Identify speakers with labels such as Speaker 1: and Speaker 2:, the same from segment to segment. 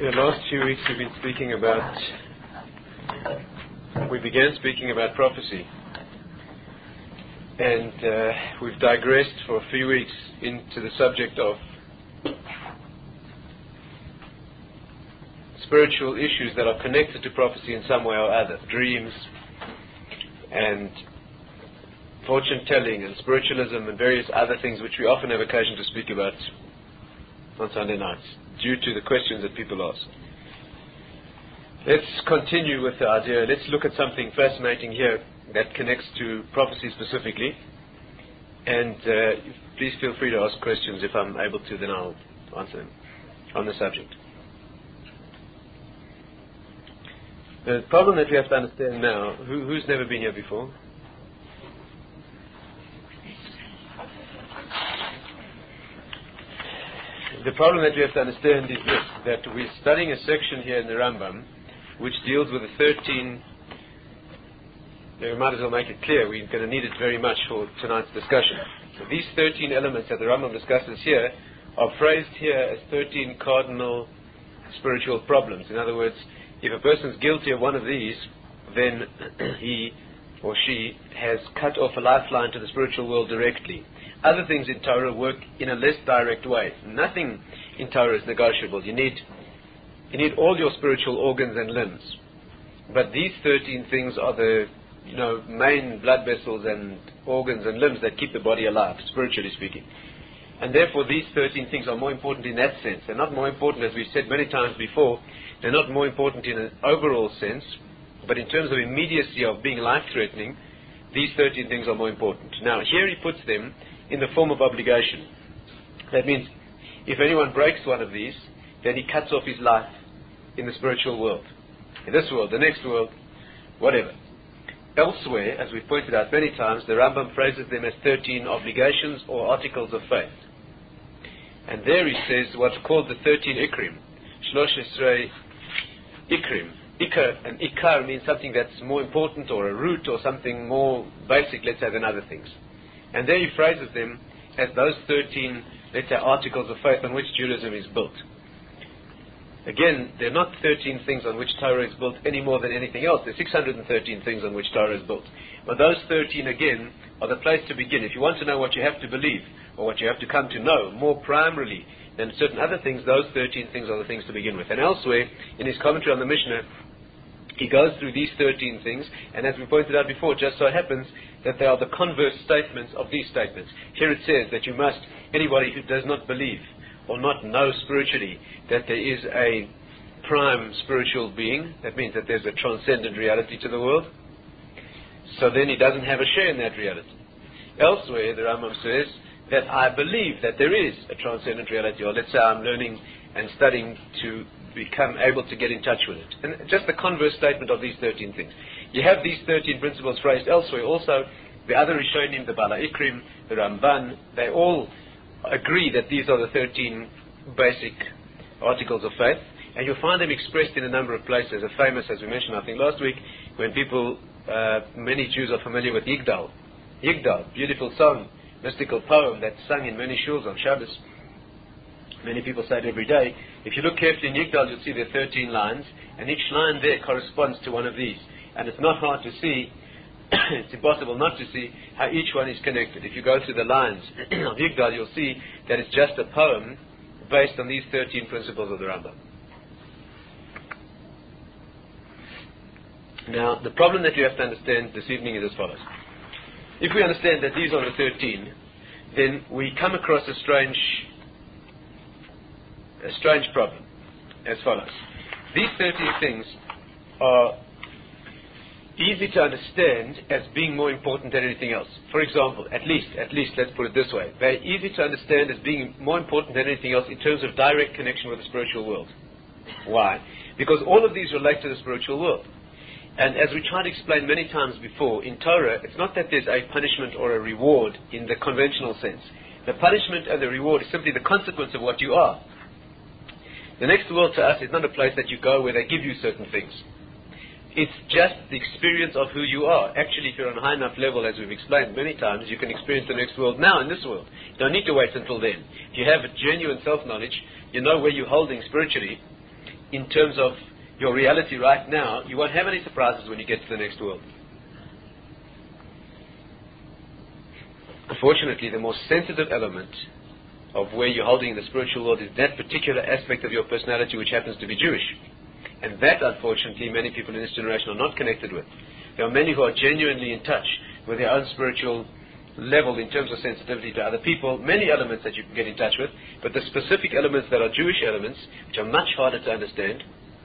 Speaker 1: The last few weeks we began speaking about prophecy, and we've digressed for a few weeks into the subject of spiritual issues that are connected to prophecy in some way or other, dreams and fortune telling and spiritualism and various other things which we often have occasion to speak about on Sunday nights due to the questions that people ask. Let's continue with the idea. Let's look at something fascinating here that connects to prophecy specifically, and please feel free to ask questions. If I'm able to, then I'll answer them on the subject. The problem that we have to understand now, who's never been here before? The problem that we have to understand is this, that we're studying a section here in the Rambam which deals with the 13, we might as well make it clear, we're going to need it very much for tonight's discussion. So these 13 elements that the Rambam discusses here are phrased here as 13 cardinal spiritual problems. In other words, if a person's guilty of one of these, then he or she has cut off a lifeline to the spiritual world directly. Other things in Torah work in a less direct way. Nothing in Torah is negotiable. You need all your spiritual organs and limbs. But these 13 things are the main blood vessels and organs and limbs that keep the body alive, spiritually speaking. And therefore these 13 things are more important in that sense. They're not more important, as we've said many times before, they're not more important in an overall sense, but in terms of immediacy of being life-threatening, these 13 things are more important. Now, here he puts them in the form of obligation. That means if anyone breaks one of these, then he cuts off his life in the spiritual world. In this world, the next world, whatever. Elsewhere, as we've pointed out many times, the Rambam phrases them as 13 obligations or articles of faith. And there he says what's called the 13 ikrim. Shlosh Esrei ikrim. And ikar means something that's more important, or a root, or something more basic, let's say, than other things. And there he phrases them as those 13, let's say, articles of faith on which Judaism is built. Again, they're not 13 things on which Torah is built any more than anything else. There's 613 things on which Torah is built. But those 13, again, are the place to begin. If you want to know what you have to believe, or what you have to come to know, more primarily than certain other things, those 13 things are the things to begin with. And elsewhere, in his commentary on the Mishnah, he goes through these 13 things, and as we pointed out before, it just so happens that they are the converse statements of these statements. Here it says that you must, anybody who does not believe or not know spiritually that there is a prime spiritual being, that means that there's a transcendent reality to the world, so then he doesn't have a share in that reality. Elsewhere, the Rambam says that I believe that there is a transcendent reality, or let's say I'm learning and studying to become able to get in touch with it. And just the converse statement of these 13 things. You have these 13 principles phrased elsewhere. Also, the other Rishonim, the Bala Ikrim, the Ramban, they all agree that these are the 13 basic articles of faith. And you'll find them expressed in a number of places. A famous, as we mentioned, I think last week, when people, many Jews are familiar with Yigdal. Yigdal, beautiful song, mystical poem that's sung in many shuls on Shabbos. Many people say it every day. If you look carefully in Yigdal, you'll see there are 13 lines, and each line there corresponds to one of these. And it's not hard to see, it's impossible not to see how each one is connected. If you go through the lines of Yigdal, you'll see that it's just a poem based on these 13 principles of the Rambam. Now, the problem that you have to understand this evening is as follows. If we understand that these are the 13, then we come across a strange problem as follows. These 13 things are easy to understand as being more important than anything else. For example, at least, let's put it this way. They're easy to understand as being more important than anything else in terms of direct connection with the spiritual world. Why? Because all of these relate to the spiritual world. And as we tried to explain many times before, in Torah, it's not that there's a punishment or a reward in the conventional sense. The punishment and the reward is simply the consequence of what you are. The next world to us is not a place that you go where they give you certain things. It's just the experience of who you are. Actually, if you're on a high enough level, as we've explained many times, you can experience the next world now in this world. You don't need to wait until then. If you have a genuine self-knowledge, you know where you're holding spiritually, in terms of your reality right now, you won't have any surprises when you get to the next world. Unfortunately, the most sensitive element of where you're holding in the spiritual world is that particular aspect of your personality which happens to be Jewish. And that, unfortunately, many people in this generation are not connected with. There are many who are genuinely in touch with their own spiritual level in terms of sensitivity to other people, many elements that you can get in touch with, but the specific elements that are Jewish elements, which are much harder to understand,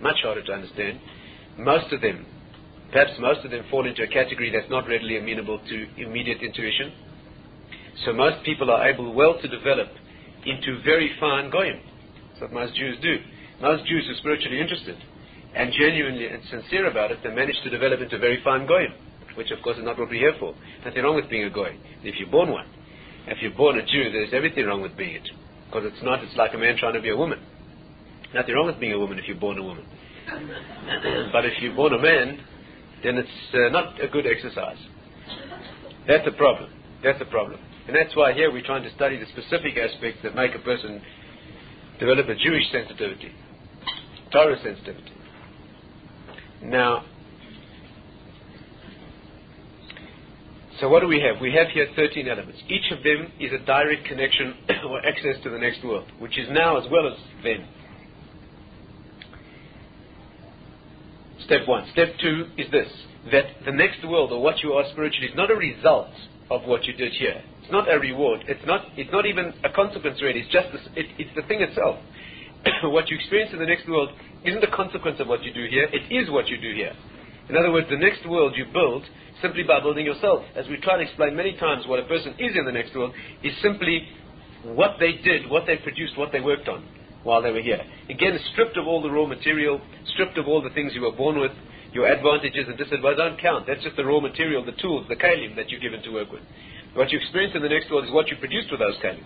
Speaker 1: most of them, perhaps most of them fall into a category that's not readily amenable to immediate intuition. So most people are able well to develop into very fine goyim. That's what most Jews do. Most Jews are spiritually interested and genuinely and sincere about it, they manage to develop into very fine goyim, which of course is not what we're here for. Nothing wrong with being a goy, if you're born one. If you're born a Jew, there's everything wrong with being it. Because it's like a man trying to be a woman. Nothing wrong with being a woman if you're born a woman. But if you're born a man, then it's not a good exercise. That's a problem. And that's why here we're trying to study the specific aspects that make a person develop a Jewish sensitivity, Torah sensitivity. Now, so what do we have? We have here 13 elements. Each of them is a direct connection or access to the next world, which is now as well as then. Step 1. Step 2 is this, that the next world, or what you are spiritually, is not a result of what you did here. It's not a reward. It's not even a consequence really. It's just it's the thing itself. What you experience in the next world isn't a consequence of what you do here. It is what you do here. In other words, the next world you build simply by building yourself. As we try to explain many times, what a person is in the next world is simply what they did, what they produced, what they worked on while they were here. Again, stripped of all the raw material, stripped of all the things you were born with, your advantages and disadvantages don't count. That's just the raw material, the tools, the kalim that you're given to work with. What you experience in the next world is what you produced with those kalim.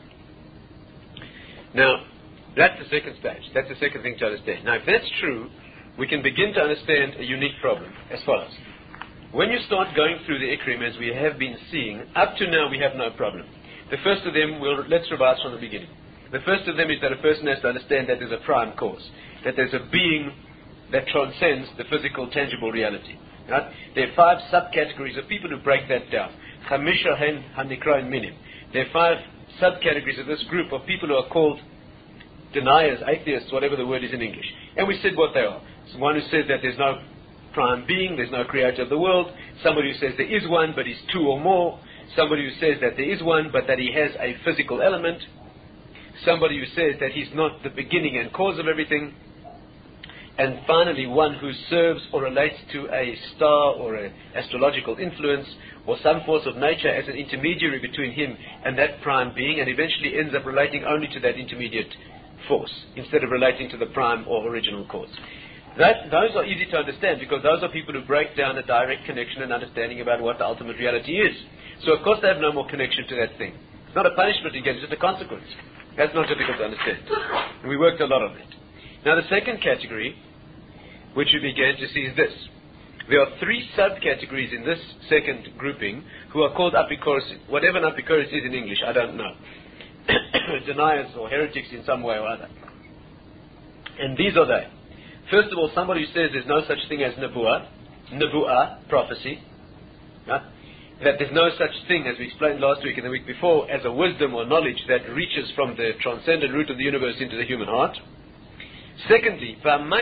Speaker 1: Now, that's the second stage. That's the second thing to understand. Now, if that's true, we can begin to understand a unique problem as follows. When you start going through the Ikrim, as we have been seeing, up to now we have no problem. The first of them, let's revise from the beginning. The first of them is that a person has to understand that there's a prime cause, that there's a being that transcends the physical, tangible reality. Right? There are 5 subcategories of people who break that down. Chamisha hen hanikroin minim. There are 5 subcategories of this group of people who are called deniers, atheists, whatever the word is in English. And we said what they are. So one who says that there's no prime being, there's no creator of the world. Somebody who says there is one, but he's 2 or more. Somebody who says that there is one, but that he has a physical element. Somebody who says that he's not the beginning and cause of everything. And finally, one who serves or relates to a star or an astrological influence or some force of nature as an intermediary between him and that prime being, and eventually ends up relating only to that intermediate force instead of relating to the prime or original cause. Those are easy to understand because those are people who break down a direct connection and understanding about what the ultimate reality is. So of course they have no more connection to that thing. It's not a punishment again, it's just a consequence. That's not difficult to understand. And we worked a lot on it. Now the second category, which we began to see, is this. There are 3 subcategories in this second grouping who are called Apikoros. Whatever an Apikoros is in English, I don't know. Deniers or heretics in some way or other. And these are they. First of all, somebody who says there's no such thing as Nebu'ah, prophecy. Right? That there's no such thing, as we explained last week and the week before, as a wisdom or knowledge that reaches from the transcendent root of the universe into the human heart. Secondly,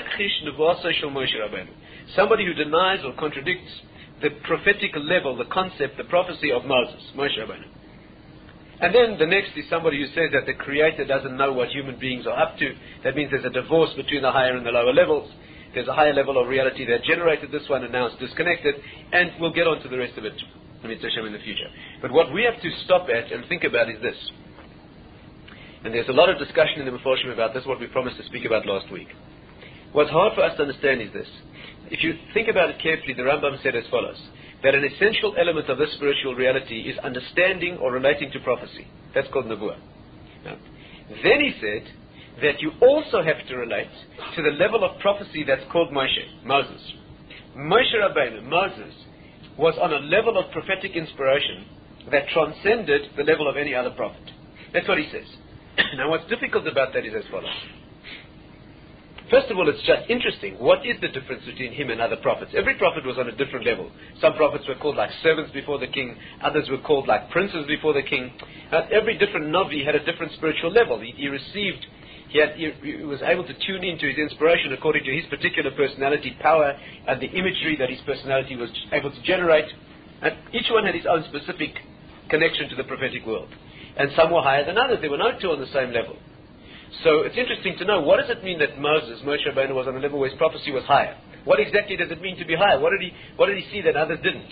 Speaker 1: somebody who denies or contradicts the prophetic level, the concept, the prophecy of Moses, Moshe Rabbeinu. And then the next is somebody who says that the Creator doesn't know what human beings are up to. That means there's a divorce between the higher and the lower levels. There's a higher level of reality that generated this one and now it's disconnected. And we'll get on to the rest of it in the future. But what we have to stop at and think about is this. And there's a lot of discussion in the Meforshim about this, what we promised to speak about last week. What's hard for us to understand is this. If you think about it carefully, the Rambam said as follows, that an essential element of this spiritual reality is understanding or relating to prophecy. That's called Nebuah. Then he said that you also have to relate to the level of prophecy that's called Moses. Moshe Rabbeinu, Moses, was on a level of prophetic inspiration that transcended the level of any other prophet. That's what he says. Now what's difficult about that is as follows. First of all, it's just interesting. What is the difference between him and other prophets? Every prophet was on a different level. Some prophets were called like servants before the king. Others were called like princes before the king. Every different Navi had a different spiritual level. He was able to tune into his inspiration according to his particular personality, power, and the imagery that his personality was able to generate. And each one had his own specific connection to the prophetic world. And some were higher than others. There were no two on the same level. So it's interesting to know, what does it mean that Moshe Rabbeinu was on a level where his prophecy was higher? What exactly does it mean to be higher? What did he see that others didn't?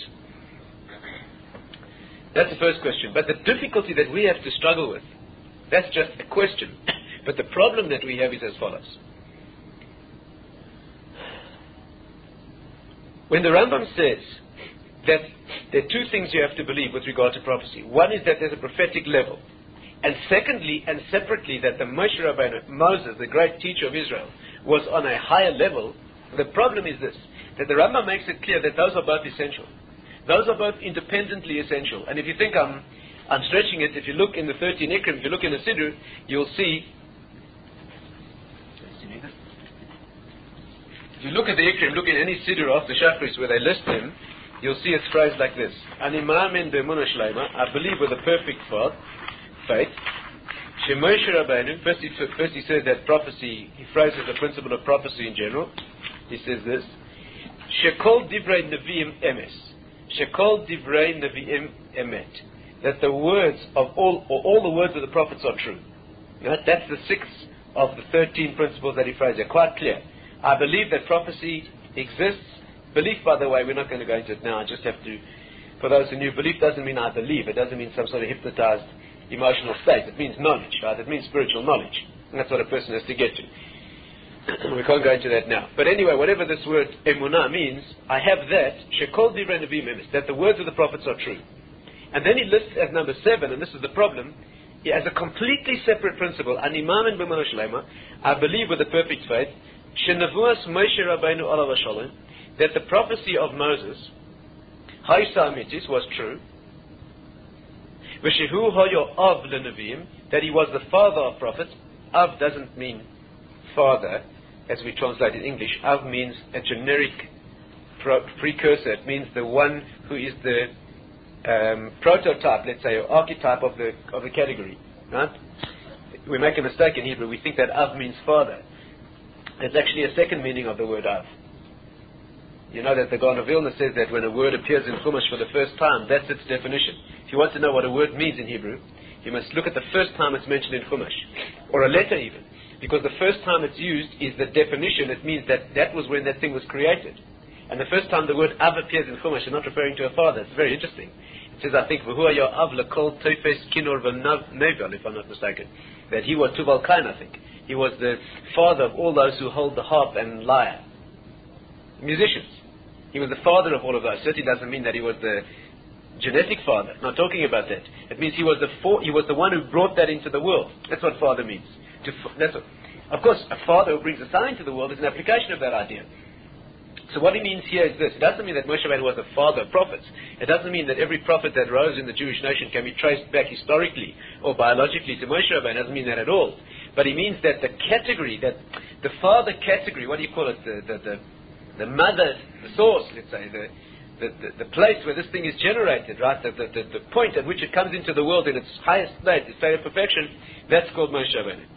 Speaker 1: That's the first question. But the difficulty that we have to struggle with, that's just a question. But the problem that we have is as follows. When the Rambam says that there are two things you have to believe with regard to prophecy. One is that there's a prophetic level. And secondly, and separately, that the Moshe Rabbeinu, Moses, the great teacher of Israel, was on a higher level. The problem is this, that the Rambam makes it clear that those are both essential. Those are both independently essential. And if you think I'm stretching it, if you look in the 13 Ikrim, if you look in the Siddur, you'll see, if you look at the Ikrim, look in any Siddur of the Shachris where they list them, you'll see it's phrased like this. Ani ma'amin be'emunah shleima, I believe with a perfect faith. Moshe Rabbeinu, first he says that prophecy, he phrases the principle of prophecy in general. He says this, Shekol divrei neviim emes. Shekol divrei neviim emet. That the words of all the words of the prophets are true. Right? That's the sixth of the 13 principles that he phrases. They're quite clear. I believe that prophecy exists. Belief, by the way, we're not going to go into it now. I just have to, for those who knew, belief doesn't mean I believe. It doesn't mean some sort of hypnotized emotional state. It means knowledge, right? It means spiritual knowledge. And that's what a person has to get to. We can't go into that now. But anyway, whatever this word emunah means, I have that, shekol divrei neviim emes, that the words of the prophets are true. And then he lists as number 7, and this is the problem, he has a completely separate principle, ani ma'amin be'emunah shleima, I believe with a perfect faith, shenevuas Moshe Rabbeinu alav hashalom, that the prophecy of Moses, Haisa Amitis, was true, V'shehu hoyo av lenevim, that he was the father of prophets. Av doesn't mean father, as we translate in English. Av means a generic precursor. It means the one who is the prototype, let's say, or archetype of the category. Right? We make a mistake in Hebrew. We think that Av means father. It's actually a second meaning of the word Av. You know that the Gaon of Vilna says that when a word appears in Chumash for the first time, that's its definition. If you want to know what a word means in Hebrew, you must look at the first time it's mentioned in Chumash, or a letter even, because the first time it's used is the definition. It means that was when that thing was created. And the first time the word Av appears in Chumash, you're not referring to a father. It's very interesting. It says, I think, V'hu haya Av l'kol tefes kinor v'nevel, if I'm not mistaken, that he was Tuval Kain, I think. He was the father of all those who hold the harp and lyre. Musicians. He was the father of all of those. Certainly doesn't mean that he was the genetic father. Not talking about that. It means he was the one who brought that into the world. That's what father means. Of course, a father who brings a son into the world is an application of that idea. So what he means here is this. It doesn't mean that Moshe Rabbeinu was the father of prophets. It doesn't mean that every prophet that rose in the Jewish nation can be traced back historically or biologically to Moshe Rabbeinu. It doesn't mean that at all. But he means that the category, that the father category, what do you call it? The mother, the source, let's say, the place where this thing is generated, right? The point at which it comes into the world in its highest state, its state of perfection, that's called Moshe Rabbeinu.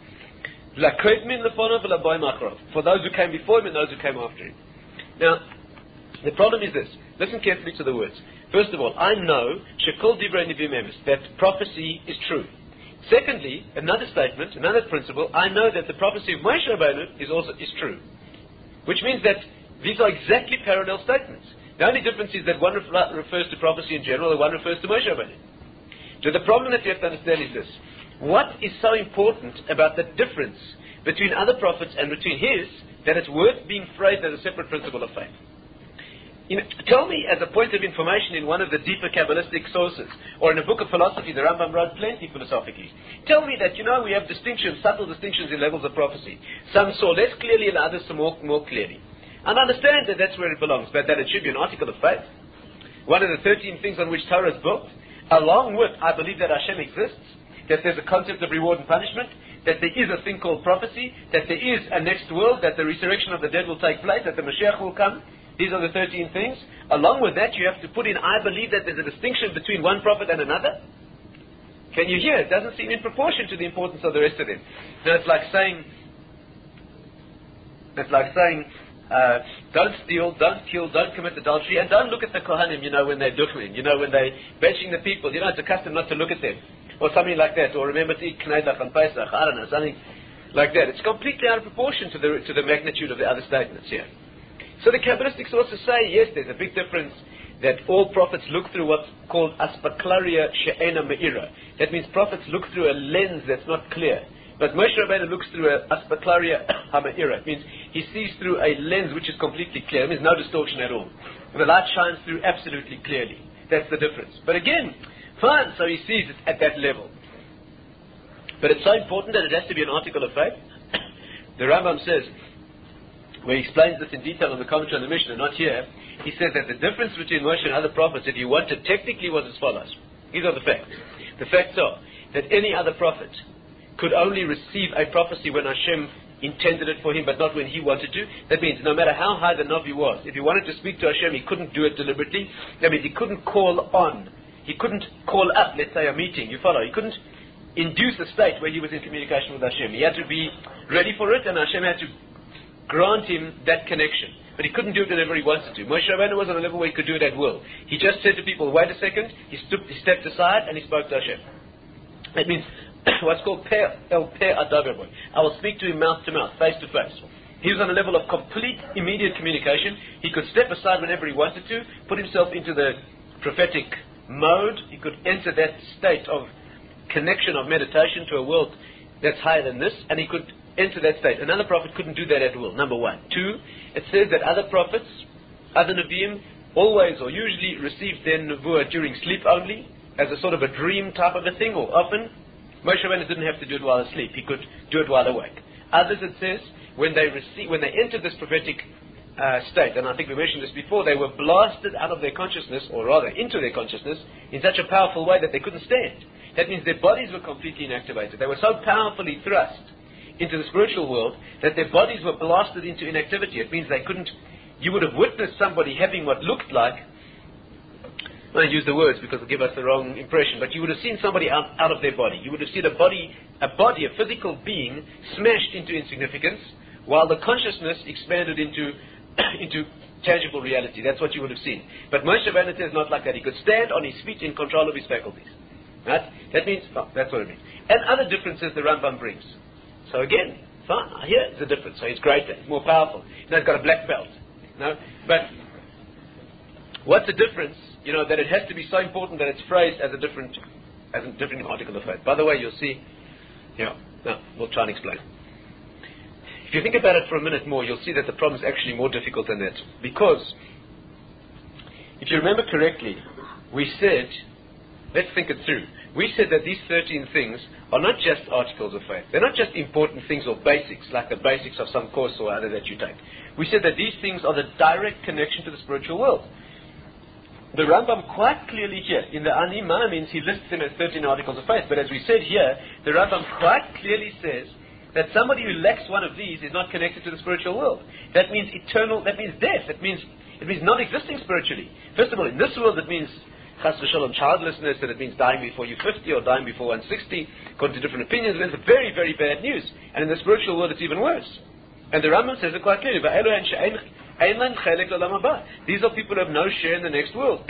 Speaker 1: For those who came before him and those who came after him. Now, the problem is this. Listen carefully to the words. First of all, I know Shekol Divrei Neviim Emes, that prophecy is true. Secondly, another statement, another principle, I know that the prophecy of Moshe Rabbeinu is true. Which means that these are exactly parallel statements. The only difference is that one refers to prophecy in general and one refers to Moshe Rabbeinu. So the problem that you have to understand is this. What is so important about the difference between other prophets and between his, that it's worth being phrased as a separate principle of faith? Tell me as a point of information in one of the deeper Kabbalistic sources, or in a book of philosophy, the Rambam wrote plenty philosophically. Tell me that, we have distinctions, subtle distinctions in levels of prophecy. Some saw less clearly and others saw more clearly. And understand that that's where it belongs, but that it should be an article of faith. One of the 13 things on which Torah is built, along with, I believe that Hashem exists, that there's a concept of reward and punishment, that there is a thing called prophecy, that there is a next world, that the resurrection of the dead will take place, that the Mashiach will come. These are the 13 things. Along with that, you have to put in, I believe that there's a distinction between one prophet and another. Can you hear? It doesn't seem in proportion to the importance of the rest of them. Now, it's like saying, don't steal, don't kill, don't commit adultery, and don't look at the Kohanim, when they're duchmin, when they're benching the people. It's a custom not to look at them. Or something like that. Or remember to eat Kneidach on Pesach. I don't know, something like that. It's completely out of proportion to the magnitude of the other statements here. So the Kabbalistics also say, yes, there's a big difference that all prophets look through what's called aspaklaria she'ena me'ira. That means prophets look through a lens that's not clear. But Moshe Rabbeinu looks through a aspaklaria ha'me'ira. It means he sees through a lens which is completely clear. It means no distortion at all. The light shines through absolutely clearly. That's the difference. But again, fine, so he sees it at that level. But it's so important that it has to be an article of faith. The Rambam says, where he explains this in detail in the commentary on the Mishnah, not here, he says that the difference between Moshe and other prophets, if you want it, technically was as follows. These are the facts. The facts are that any other prophet could only receive a prophecy when Hashem intended it for him, but not when he wanted to. That means no matter how high the Navi was, if he wanted to speak to Hashem, he couldn't do it deliberately. That means he couldn't call on. He couldn't call up, let's say, a meeting. You follow? He couldn't induce a state where he was in communication with Hashem. He had to be ready for it, and Hashem had to grant him that connection. But he couldn't do it whenever he wanted to. Moshe Rabbeinu was on a level where he could do it at will. He just said to people, wait a second, he stepped aside and he spoke to Hashem. That means what's called el per adaber. I will speak to him mouth to mouth, face to face. He was on a level of complete, immediate communication. He could step aside whenever he wanted to, put himself into the prophetic mode. He could enter that state of connection, of meditation to a world that's higher than this, and he could enter that state. Another prophet couldn't do that at will, number one. Two, it says that other prophets, other Nevi'im, always or usually received their Nevuah during sleep only, as a sort of a dream type of a thing, or often. Moshe Rabbeinu didn't have to do it while asleep. He could do it while awake. Others, it says, when they entered this prophetic state, and I think we mentioned this before, they were blasted out of their consciousness, or rather into their consciousness, in such a powerful way that they couldn't stand. That means their bodies were completely inactivated. They were so powerfully thrust into the spiritual world that their bodies were blasted into inactivity. It means they couldn't. You would have witnessed somebody having what looked like, I don't use the words because it'll give us the wrong impression, but you would have seen somebody out of their body. You would have seen a physical being smashed into insignificance, while the consciousness expanded into tangible reality. That's what you would have seen. But Moshe Rabbeinu is not like that. He could stand on his feet in control of his faculties. Right? That means, that's what it means. And other differences the Rambam brings. So again, fine, here is the difference. So he's greater, he's more powerful. Now he's got a black belt. No? But what's the difference? That it has to be so important that it's phrased as a different article of faith. By the way, you'll see, we'll try and explain. If you think about it for a minute more, you'll see that the problem is actually more difficult than that. Because, if you remember correctly, we said, let's think it through. We said that these 13 things are not just articles of faith. They're not just important things or basics, like the basics of some course or other that you take. We said that these things are the direct connection to the spiritual world. The Rambam quite clearly here, in the Ani means he lists them as 13 articles of faith. But as we said here, the Rambam quite clearly says that somebody who lacks one of these is not connected to the spiritual world. That means eternal, that means death, it means non-existing spiritually. First of all, in this world it means chas v'shalom, childlessness, and it means dying before you're 50 or dying before 160, according to different opinions. It's very, very bad news. And in the spiritual world it's even worse. And the Rambam says it quite clearly. These are people who have no share in the next world.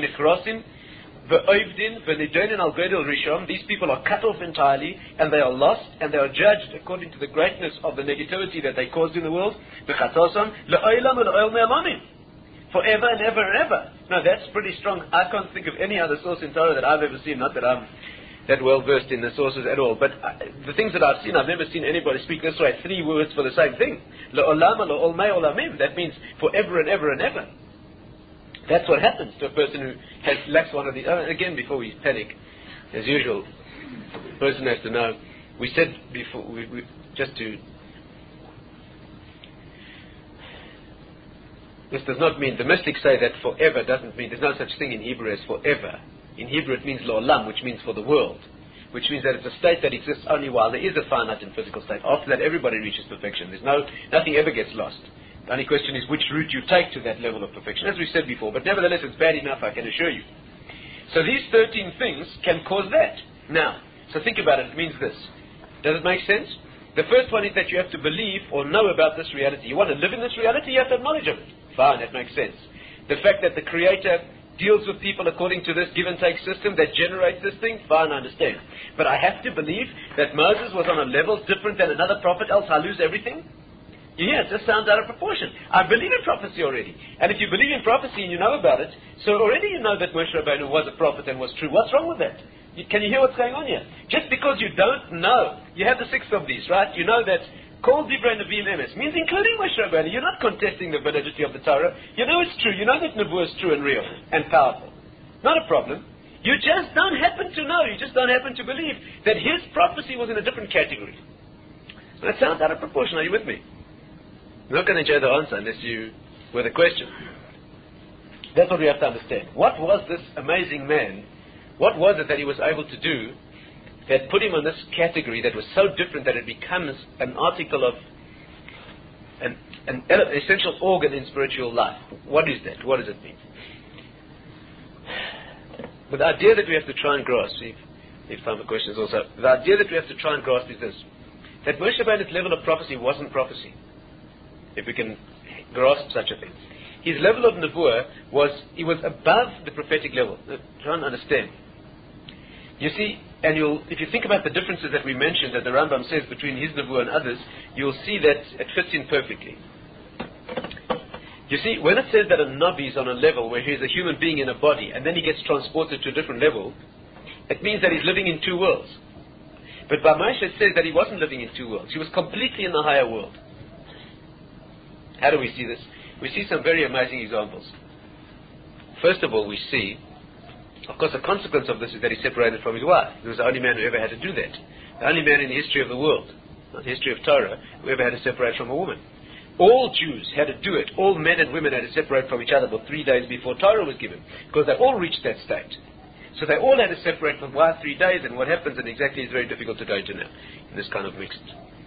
Speaker 1: These people are cut off entirely, and they are lost, and they are judged according to the greatness of the negativity that they caused in the world. Forever and ever and ever. Now that's pretty strong. I can't think of any other source in Torah that I've ever seen, not that I'm that well versed in the sources at all, but the things that I've seen, I've never seen anybody speak this way, 3 words for the same thing. That means forever and ever and ever. That's what happens to a person who lacks one of these. Again, before we panic, as usual, the person has to know. We said before, this does not mean, the mystics say that forever doesn't mean, there's no such thing in Hebrew as forever. In Hebrew it means lo'olam, which means for the world. which means that it's a state that exists only while there is a finite and physical state. After that, everybody reaches perfection. Nothing ever gets lost. The only question is which route you take to that level of perfection, as we said before. But nevertheless, it's bad enough, I can assure you. So these 13 things can cause that. Now, so think about it. It means this. Does it make sense? The first one is that you have to believe or know about this reality. You want to live in this reality, you have to have knowledge of it. Fine, that makes sense. The fact that the Creator deals with people according to this give and take system that generates this thing, fine, I understand. But I have to believe that Moses was on a level different than another prophet, else I lose everything? Yeah, it just sounds out of proportion. I believe in prophecy already. And if you believe in prophecy and you know about it, so already you know that Moshe Rabbeinu was a prophet and was true. What's wrong with that? Can you hear what's going on here? Just because you don't know, you have the sixth of these, right? You know that Kol Divrei Nevi'im Emes means including Moshe Rabbeinu. You're not contesting the validity of the Torah. You know it's true. You know that Nebuah is true and real and powerful. Not a problem. You just don't happen to know. You just don't happen to believe that his prophecy was in a different category. That sounds out of proportion. Are you with me? I'm not going to enjoy the answer unless you were the question. That's what we have to understand. What was this amazing man? What was it that he was able to do that put him on this category that was so different that it becomes an article of an essential organ in spiritual life? What is that? What does it mean? But the idea that we have to try and grasp, if time for questions also, the idea that we have to try and grasp is this, that Moshe Rabbeinu's level of prophecy wasn't prophecy, if we can grasp such a thing. His level of nevuah he was above the prophetic level. Try and understand. You see, and if you think about the differences that we mentioned that the Rambam says between his nevuah and others, you'll see that it fits in perfectly. You see, when it says that a Nabi is on a level where he is a human being in a body, and then he gets transported to a different level, it means that he's living in two worlds. But by Moshe it says that he wasn't living in two worlds. He was completely in the higher world. How do we see this? We see some very amazing examples. First of all, we see, of course, the consequence of this is that he separated from his wife. He was the only man who ever had to do that. The only man in the history of the world, not the history of Torah, who ever had to separate from a woman. All Jews had to do it. All men and women had to separate from each other for 3 days before Torah was given, because they all reached that state. So they all had to separate from wife 3 days, and what happens, and exactly is very difficult to go into now, in this kind of mixed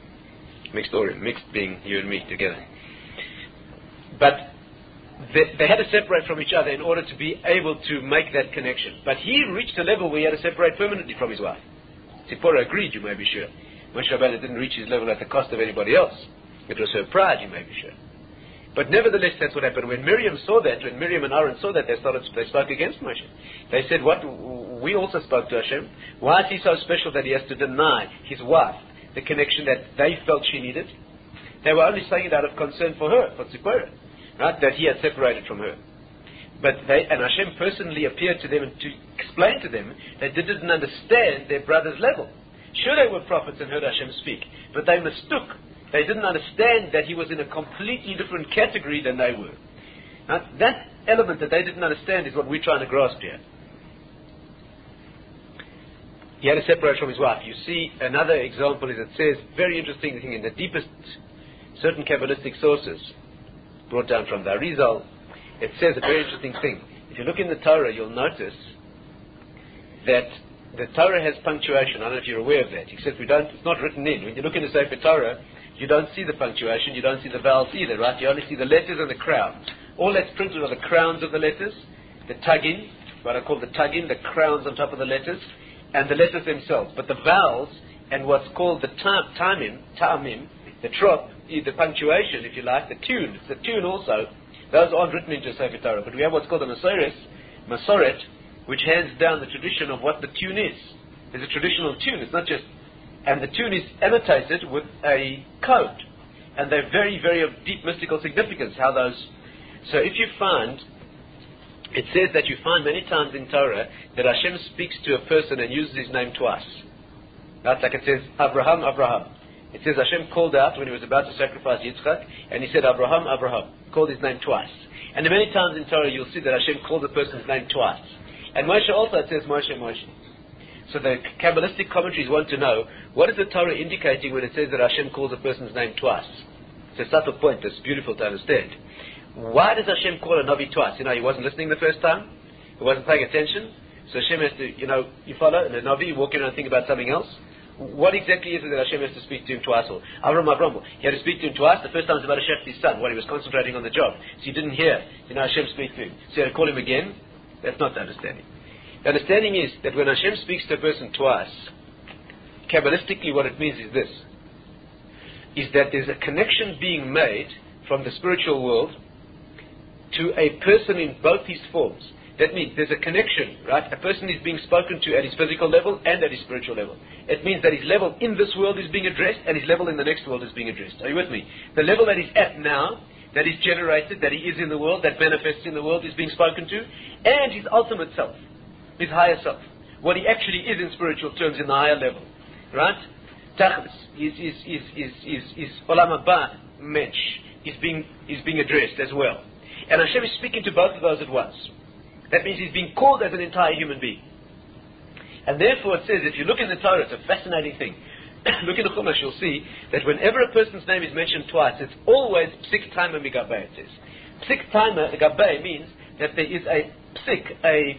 Speaker 1: being you and me together. But they had to separate from each other in order to be able to make that connection. But he reached a level where he had to separate permanently from his wife. Zipporah agreed, you may be sure. Moshe Rabbeinu didn't reach his level at the cost of anybody else. It was her pride, you may be sure. But nevertheless, that's what happened. When Miriam saw that, when Miriam and Aaron saw that, they spoke against Moshe. They said, what? We also spoke to Hashem. Why is he so special that he has to deny his wife the connection that they felt she needed? They were only saying it out of concern for her, for Zipporah. Right, that he had separated from her. And Hashem personally appeared to them and to explain to them that they didn't understand their brother's level. Sure, they were prophets and heard Hashem speak, but they mistook. They didn't understand that he was in a completely different category than they were. Right? That element that they didn't understand is what we're trying to grasp here. He had to separate from his wife. You see, another example is it says, very interesting thing, in the deepest, certain Kabbalistic sources, brought down from the Arizal, it says a very interesting thing. If you look in the Torah, you'll notice that the Torah has punctuation. I don't know if you're aware of that, except it's not written in. When you look in the Sefer Torah, you don't see the punctuation, you don't see the vowels either, right? You only see the letters and the crowns. All that's printed are the crowns of the letters, the tagin, what I call the tagin, the crowns on top of the letters, and the letters themselves. But the vowels and what's called the ta'amim, the trop, the punctuation, if you like, the tune also, those aren't written into Sefer Torah, but we have what's called the Masoret, which hands down the tradition of what the tune is. There's a traditional tune, it's not just, and the tune is annotated with a code, and they're very, very of deep mystical significance, so if you find, it says that you find many times in Torah that Hashem speaks to a person and uses his name twice. That's like it says, Abraham. It says Hashem called out when he was about to sacrifice Yitzchak, and he said, Abraham, called his name twice. And many times in Torah you'll see that Hashem called the person's name twice. And Moshe also, it says Moshe. So the Kabbalistic commentaries want to know, what is the Torah indicating when it says that Hashem calls a person's name twice? It's a subtle point that's beautiful to understand. Why does Hashem call a Navi twice? He wasn't listening the first time? He wasn't paying attention? So Hashem has to, you follow? And the Navi walking around thinking about something else. What exactly is it that Hashem has to speak to him twice? Or Avram, he had to speak to him twice. The first time was about Shechti's son, while he was concentrating on the job. So he didn't hear, Hashem speak to him. So he had to call him again. That's not the understanding. The understanding is that when Hashem speaks to a person twice, Kabbalistically what it means is this, is that there's a connection being made from the spiritual world to a person in both his forms. That means there's a connection, right? A person is being spoken to at his physical level and at his spiritual level. It means that his level in this world is being addressed and his level in the next world is being addressed. Are you with me? The level that he's at now, that is generated, that he is in the world, that manifests in the world, is being spoken to, and his ultimate self, his higher self, what he actually is in spiritual terms in the higher level, right? Tachlis is Olam Haba Mensch, is being addressed as well. And Hashem is speaking to both of those at once. That means he's being called as an entire human being. And therefore it says, if you look in the Torah, it's a fascinating thing. Look in the Chumash, you'll see that whenever a person's name is mentioned twice, it's always psik taima migabay, it says. Psik taima migabay means that there is a psik,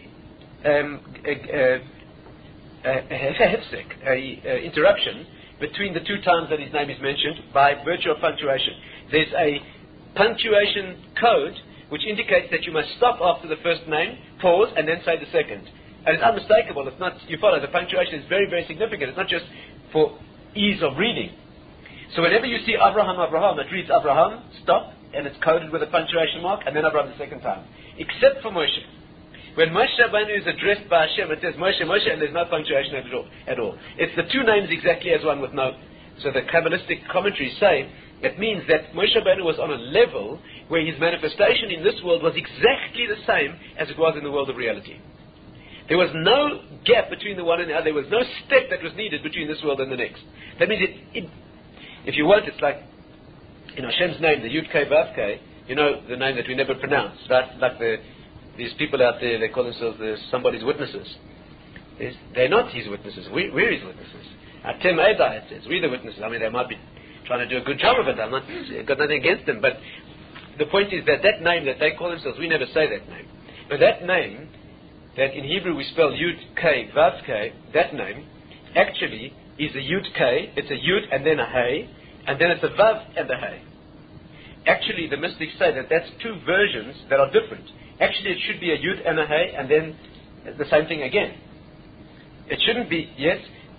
Speaker 1: a interruption between the two times that his name is mentioned by virtue of punctuation. There's a punctuation code which indicates that you must stop after the first name, pause, and then say the second. And it's unmistakable. It's not, you follow, the punctuation is very, very significant. It's not just for ease of reading. So whenever you see Avraham, it reads Avraham, stop, and it's coded with a punctuation mark, and then Avraham the second time. Except for Moshe. When Moshe Rabbeinu is addressed by Hashem, it says Moshe, and there's no punctuation at all. It's the two names exactly as one with no. So the Kabbalistic commentaries say, it means that Moshe Rabbeinu was on a level where his manifestation in this world was exactly the same as it was in the world of reality. There was no gap between the one and the other. There was no step that was needed between this world and the next. That means if you want, it's like, Hashem's name, the Yud Kei Vav Kei, the name that we never pronounce, right? Like these people out there, they call themselves somebody's witnesses. They're not his witnesses. We're his witnesses. Atem Edai, it says, we're the witnesses. I mean, they might be trying to do a good job of it. I've got nothing against them. But the point is that name that they call themselves, we never say that name. But that name, that in Hebrew we spell Yud Kei Vav Kei, that name actually is a Yud Kei, it's a Yud and then a Hey, and then it's a Vav and a Hey. Actually, the mystics say that that's two versions that are different. Actually, it should be a Yud and a Hey, and then the same thing again. It shouldn't be, yes.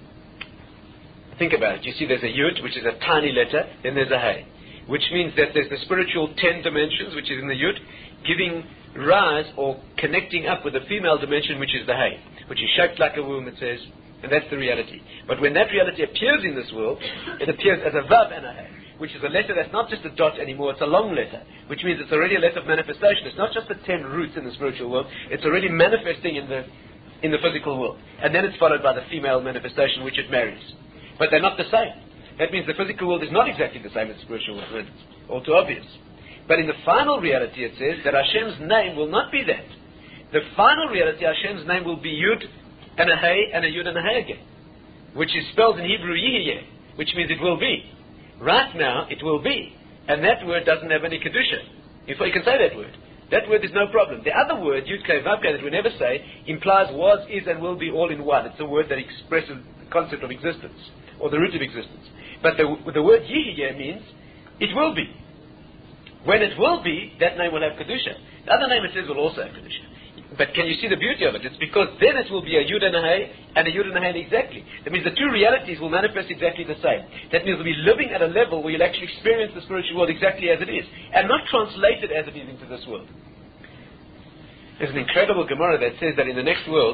Speaker 1: Think about it. You see there's a Yud, which is a tiny letter, then there's a Hey, which means that there's the spiritual 10 dimensions, which is in the Yud, giving rise or connecting up with the female dimension, which is the Hey, which is shaped like a womb, it says, and that's the reality. But when that reality appears in this world, it appears as a Vav and a Hey, which is a letter that's not just a dot anymore, it's a long letter, which means it's already a letter of manifestation. It's not just the 10 roots in the spiritual world, it's already manifesting in the physical world. And then it's followed by the female manifestation, which it marries. But they're not the same. That means the physical world is not exactly the same as the spiritual world. It's all too obvious. But in the final reality, it says that Hashem's name will not be that. The final reality, Hashem's name will be Yud and a Hey and a Yud and a Hey again, which is spelled in Hebrew Yihiyeh, which means it will be. Right now, it will be. And that word doesn't have any Kedusha. You can say that word. That word is no problem. The other word, Yud Kei Vav Kei, that we never say, implies was, is, and will be all in one. It's a word that expresses the concept of existence, or the root of existence. But the word Yihiyeh means, it will be. When it will be, that name will have Kedusha. The other name it says will also have Kedusha. But can you see the beauty of it? It's because then it will be a Yud and a Hey and a Yud and a Hey exactly. That means the two realities will manifest exactly the same. That means we'll be living at a level where you'll actually experience the spiritual world exactly as it is, and not translated as it is into this world. There's an incredible Gemara that says that in the next world,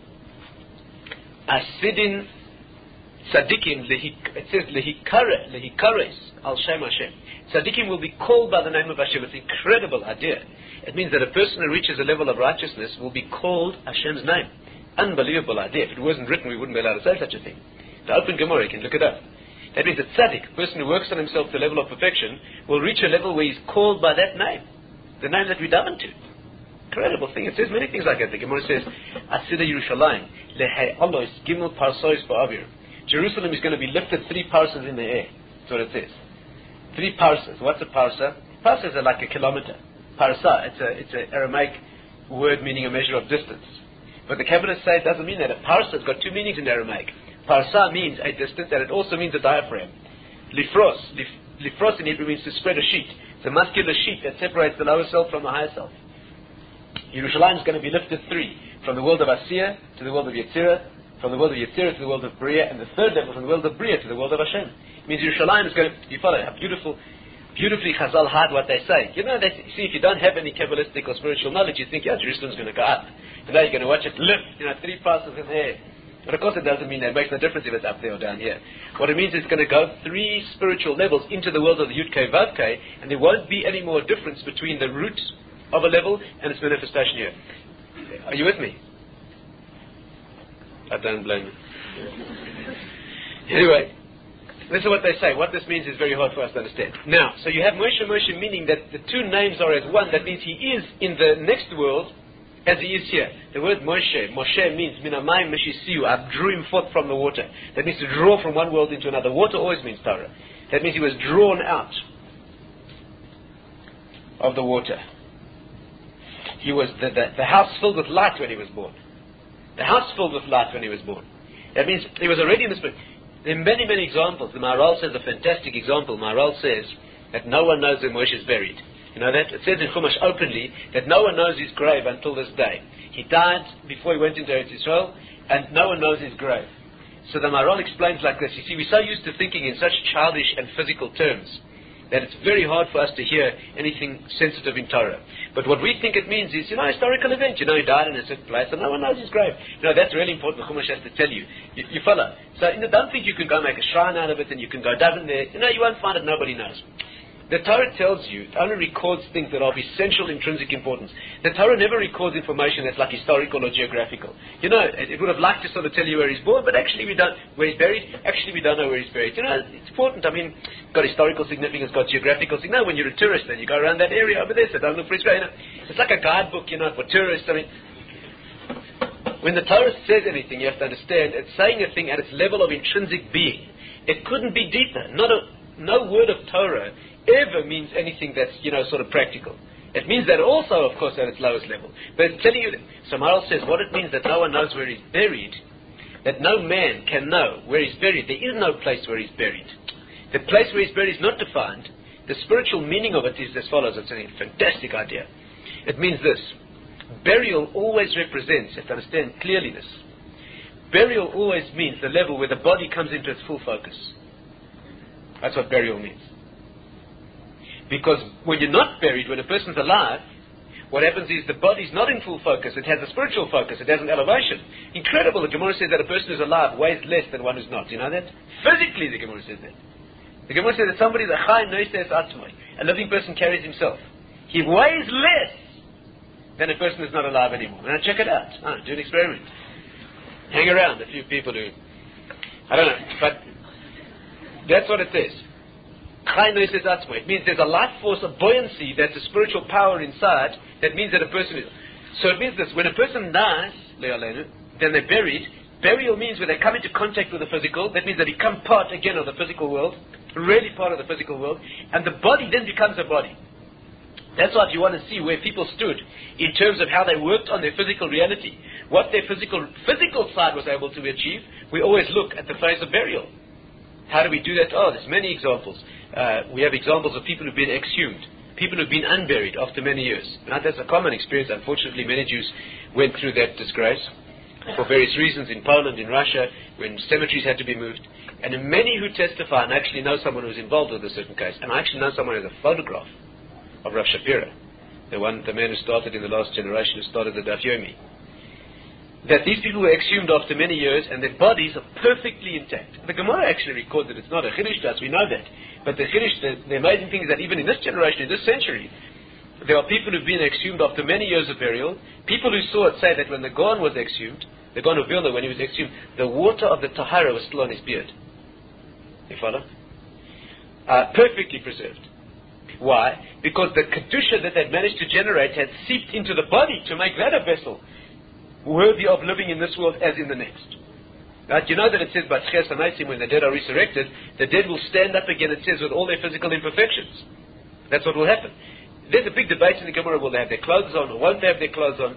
Speaker 1: Asidin Tzadikim, it says Lehikares al Shem Hashem. Tzadikim will be called by the name of Hashem. It's an incredible idea. It means that a person who reaches a level of righteousness will be called Hashem's name. Unbelievable idea. If it wasn't written, we wouldn't be allowed to say such a thing. The open Gemara, you can look it up. That means a tzaddik, a person who works on himself to the level of perfection, will reach a level where he's called by that name, the name that we daven to. Incredible thing. It says many things like that. The Gemara says, Asida Yerushalayim, lehei alos gimel parsois ba'avir. Jerusalem is going to be lifted 3 parsas in the air. That's what it says. 3 parsas. What's a parsa? Parsas are like a kilometer. Parsa, it's an Aramaic word meaning a measure of distance. But the Kabbalists say it doesn't mean that. A parsa has got two meanings in Aramaic. Parsa means a distance, and it also means a diaphragm. Lifros. Lifros in Hebrew means to spread a sheet. It's a muscular sheet that separates the lower self from the higher self. Yerushalayim is going to be lifted three. From the world of Asiya to the world of Yetzirah, from the world of Yetzirah to the world of Bria, and the third level from the world of Bria to the world of Hashem. It means Yerushalayim is going to, you follow how beautifully Chazal had what they say. You know, see, if you don't have any Kabbalistic or spiritual knowledge, you think, yeah, Jerusalem's going to go up. And now you're going to watch it lift, 3 passes in the air. But of course it doesn't mean that. It makes no difference if it's up there or down here. What it means is it's going to go 3 spiritual levels into the world of the Yud-Kei Vav-Kei, and there won't be any more difference between the root of a level and its manifestation here. Are you with me? I don't blame you. Anyway, this is what they say. What this means is very hard for us to understand. Now, so you have Moshe, meaning that the two names are as one. That means he is in the next world as he is here. The word Moshe means Minamayim Meshisiu. I drew him forth from the water. That means to draw from one world into another. Water always means Torah. That means he was drawn out of the water. He was the house filled with light when he was born. The house filled with light when he was born. That means he was already in the spirit. There are many, many examples. The Maharal says a fantastic example. Maharal says that no one knows where Moshe is buried. You know that? It says in Chumash openly that no one knows his grave until this day. He died before he went into Eretz Yisrael, and no one knows his grave. So the Maharal explains like this. You see, we're so used to thinking in such childish and physical terms that it's very hard for us to hear anything sensitive in Torah. But what we think it means is, a historical event. He died in a certain place, and no one knows his grave. That's really important. The Chumash has to tell you. You follow. So, don't think you can go make a shrine out of it, and you can go down there. You won't find it. Nobody knows. The Torah tells you, it only records things that are of essential intrinsic importance. The Torah never records information that's like historical or geographical. It would have liked to sort of tell you where he's born, but actually where he's buried, actually we don't know where he's buried. It's important. It's got historical significance, got geographical significance. When you're a tourist and you go around that area over there, so don't look for his grave. It's like a guidebook, for tourists. When the Torah says anything, you have to understand, it's saying a thing at its level of intrinsic being. It couldn't be deeper. No word of Torah ever means anything that's, sort of practical. It means that also, of course, at its lowest level. But it's telling you, so Maharal says, what it means that no one knows where he's buried, that no man can know where he's buried. There is no place where he's buried. The place where he's buried is not defined. The spiritual meaning of it is as follows. It's a fantastic idea. It means this. Burial always represents, you have to understand clearly this, burial always means the level where the body comes into its full focus. That's what burial means. Because when you're not buried, when a person's alive, what happens is the body's not in full focus. It has a spiritual focus. It has an elevation. Incredible. The Gemara says that a person who's alive weighs less than one who's not. You know that? Physically, the Gemara says that. The Gemara says that somebody is a chai noises atmoi. A living person carries himself. He weighs less than a person who's not alive anymore. Now check it out. Do an experiment. Hang around a few people who, I don't know, but that's what it says. It means there's a life force, a buoyancy, that's a spiritual power inside, that means that a person is. So it means this, when a person dies, then they're buried. Burial means when they come into contact with the physical, that means they become part again of the physical world, really part of the physical world, and the body then becomes a body. That's what you want to see where people stood in terms of how they worked on their physical reality. What their physical side was able to achieve, we always look at the phase of burial. How do we do that? There's many examples. We have examples of people who've been exhumed, people who've been unburied after many years. Now that's a common experience. Unfortunately, many Jews went through that disgrace for various reasons in Poland, in Russia, when cemeteries had to be moved. And many who testify, and I actually know someone who's involved with a certain case, and I actually know someone who has a photograph of Rav Shapira, the man who started in the last generation, who started the Daf Yomi, that these people were exhumed after many years and their bodies are perfectly intact. The Gemara actually records that it's not a chiddush to us, we know that. But the chiddush, the amazing thing is that even in this generation, in this century, there are people who've been exhumed after many years of burial. People who saw it say that when the Gaon was exhumed, the Gaon of Vilna, when he was exhumed, the water of the Tahara was still on his beard. You follow? Perfectly preserved. Why? Because the Kedusha that they'd managed to generate had seeped into the body to make that a vessel worthy of living in this world as in the next. Right? You know that it says by Tchias HaMeisim, when the dead are resurrected, the dead will stand up again, it says, with all their physical imperfections. That's what will happen. There's a big debate in the Gemara, will they have their clothes on or won't they have their clothes on?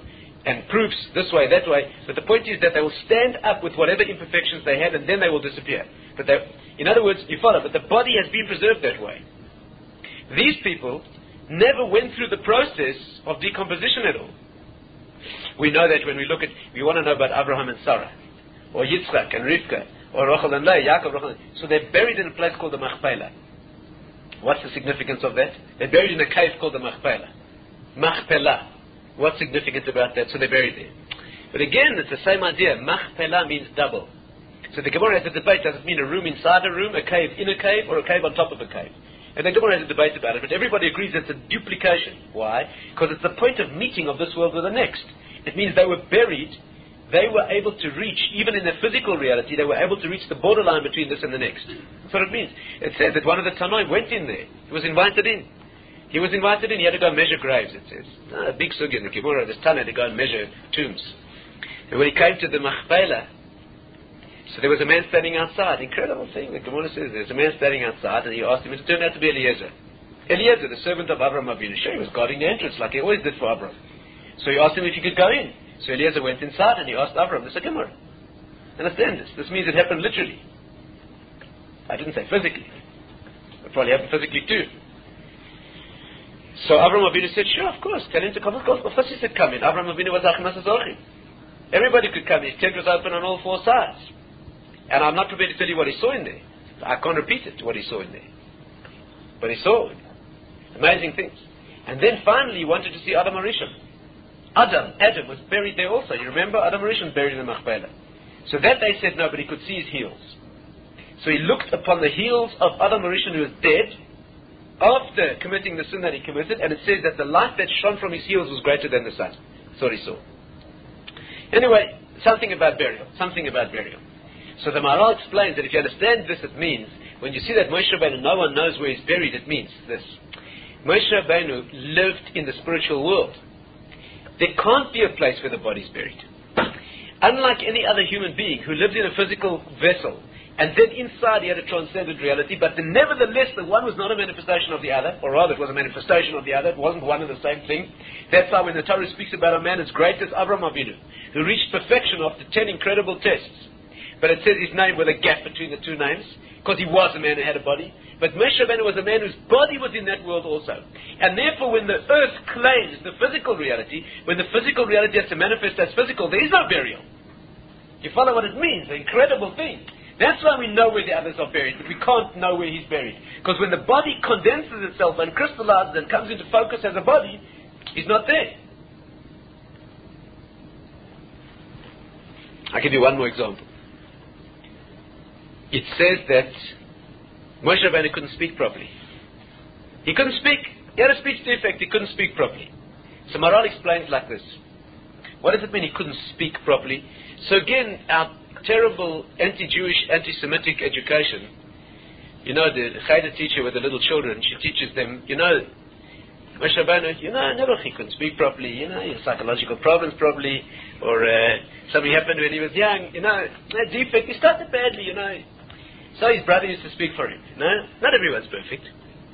Speaker 1: and proofs this way, that way. But the point is that they will stand up with whatever imperfections they have, and then they will disappear. But in other words, you follow, but the body has been preserved that way. These people never went through the process of decomposition at all. We know that when we want to know about Abraham and Sarah, or Yitzchak and Rivka, or Rachel and Leah, Yaakov, Rachel. So they're buried in a place called the Machpelah. What's the significance of that? They're buried in a cave called the Machpelah. Machpelah. What's significant about that? So they're buried there. But again, it's the same idea. Machpelah means double. So the Gemara has a debate. Does it mean a room inside a room, a cave in a cave, or a cave on top of a cave? And the Gemara has a debate about it, but everybody agrees it's a duplication. Why? Because it's the point of meeting of this world with the next. It means they were buried. They were able to reach, even in their physical reality, they were able to reach the borderline between this and the next. That's what it means. It says that one of the Tanoim went in there. He was invited in. He had to go measure graves, it says. A big sugi in the Gemara, this Tana had to go and measure tombs. And when he came to the Machpelah, so there was a man standing outside. Incredible thing. The Gemara says there's a man standing outside, and he asked him, it turned out to be Eliezer. Eliezer, the servant of Avraham Avinu. Sure, he was guarding the entrance like he always did for Avraham. So he asked him if he could go in. So Eliezer went inside and he asked Avraham. This is a Gemara. Understand this? This means it happened literally. I didn't say physically. It probably happened physically too. So Avraham Avinu said, sure, of course. Tell him to come. Of course he said, come in. Avraham Avinu was Achmas Azochim. Everybody could come in. His tent was open on all four sides. And I'm not prepared to tell you what he saw in there. I can't repeat it, what he saw in there. But he saw amazing things. And then finally he wanted to see Adam Arishon. Adam was buried there also. You remember? Adam Arishon was buried in the Machpelah. So that they said no, but he could see his heels. So he looked upon the heels of Adam Arishon, who was dead, after committing the sin that he committed, and it says that the light that shone from his heels was greater than the sun. That's what he saw. Anyway, something about burial. So the Maharal explains that if you understand this, it means, when you see that Moshe Rabbeinu, no one knows where he's buried, it means this. Moshe Rabbeinu lived in the spiritual world. There can't be a place where the body's buried. Unlike any other human being who lived in a physical vessel, and then inside he had a transcendent reality, but nevertheless the one was not a manifestation of the other, or rather it was a manifestation of the other, it wasn't one and the same thing. That's why when the Torah speaks about a man as great as Avraham Avinu, who reached perfection after 10 incredible tests, but it says his name with a gap between the two names, because he was a man who had a body. But Moshe Rabbeinu was a man whose body was in that world also. And therefore when the earth claims the physical reality, when the physical reality has to manifest as physical, there is no burial. You follow what it means? The incredible thing. That's why we know where the others are buried, but we can't know where he's buried. Because when the body condenses itself and crystallizes and comes into focus as a body, he's not there. I'll give you one more example. It says that Moshe Rabbeinu couldn't speak properly. He couldn't speak. He had a speech defect. He couldn't speak properly. So Maharal explains like this. What does it mean he couldn't speak properly? So again, our terrible anti-Jewish, anti-Semitic education, the Cheder teacher with the little children, she teaches them, Moshe Rabbeinu, never he couldn't speak properly, he had psychological problems probably, or something happened when he was young, that defect, he started badly, So his brother used to speak for him, Not everyone's perfect.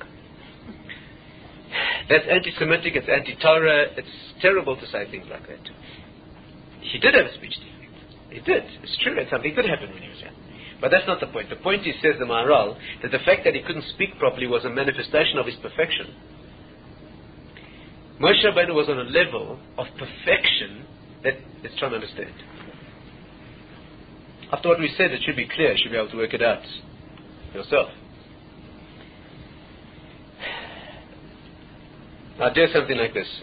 Speaker 1: That's anti-Semitic, it's anti-Torah, it's terrible to say things like that. He did have a speech defect. He did. It's true, and something did happen when he was young. But that's not the point. The point is, says the Maharal, that the fact that he couldn't speak properly was a manifestation of his perfection. Moshe Rabbeinu was on a level of perfection that let's try and understand. After what we said, it should be clear. You should be able to work it out yourself. I'll do something like this.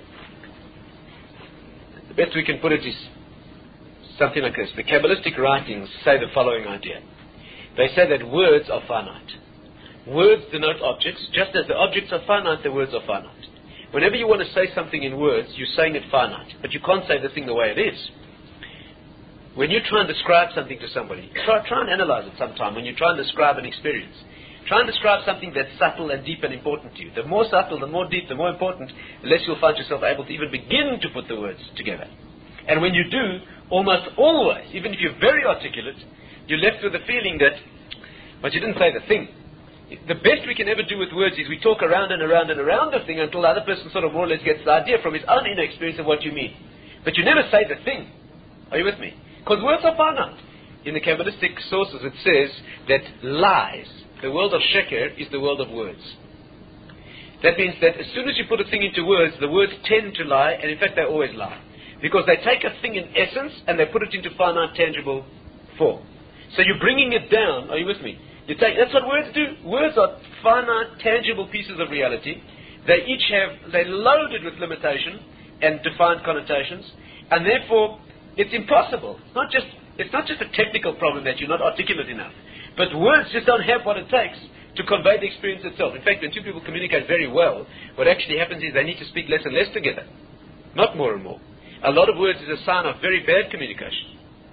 Speaker 1: The best we can put it is something like this. The Kabbalistic writings say the following idea. They say that words are finite. Words denote objects. Just as the objects are finite, the words are finite. Whenever you want to say something in words, you're saying it finite. But you can't say the thing the way it is. When you try and describe something to somebody, try and analyze it sometime. When you try and describe an experience, try and describe something that's subtle and deep and important to you. The more subtle, the more deep, the more important, the less you'll find yourself able to even begin to put the words together. And when you do, almost always, even if you're very articulate, you're left with the feeling that, but you didn't say the thing. The best we can ever do with words is we talk around and around and around the thing until the other person sort of more or less gets the idea from his own inner experience of what you mean. But you never say the thing. Are you with me? Because words are finite. In the Kabbalistic sources it says that lies, the world of sheker, is the world of words. That means that as soon as you put a thing into words, the words tend to lie, and in fact they always lie. Because they take a thing in essence and they put it into finite, tangible form. So you're bringing it down. Are you with me? That's what words do. Words are finite, tangible pieces of reality. They're loaded with limitation and defined connotations, and therefore it's impossible. It's not just a technical problem that you're not articulate enough, but words just don't have what it takes to convey the experience itself. In fact, when two people communicate very well, what actually happens is they need to speak less and less together, not more and more. A lot of words is a sign of very bad communication.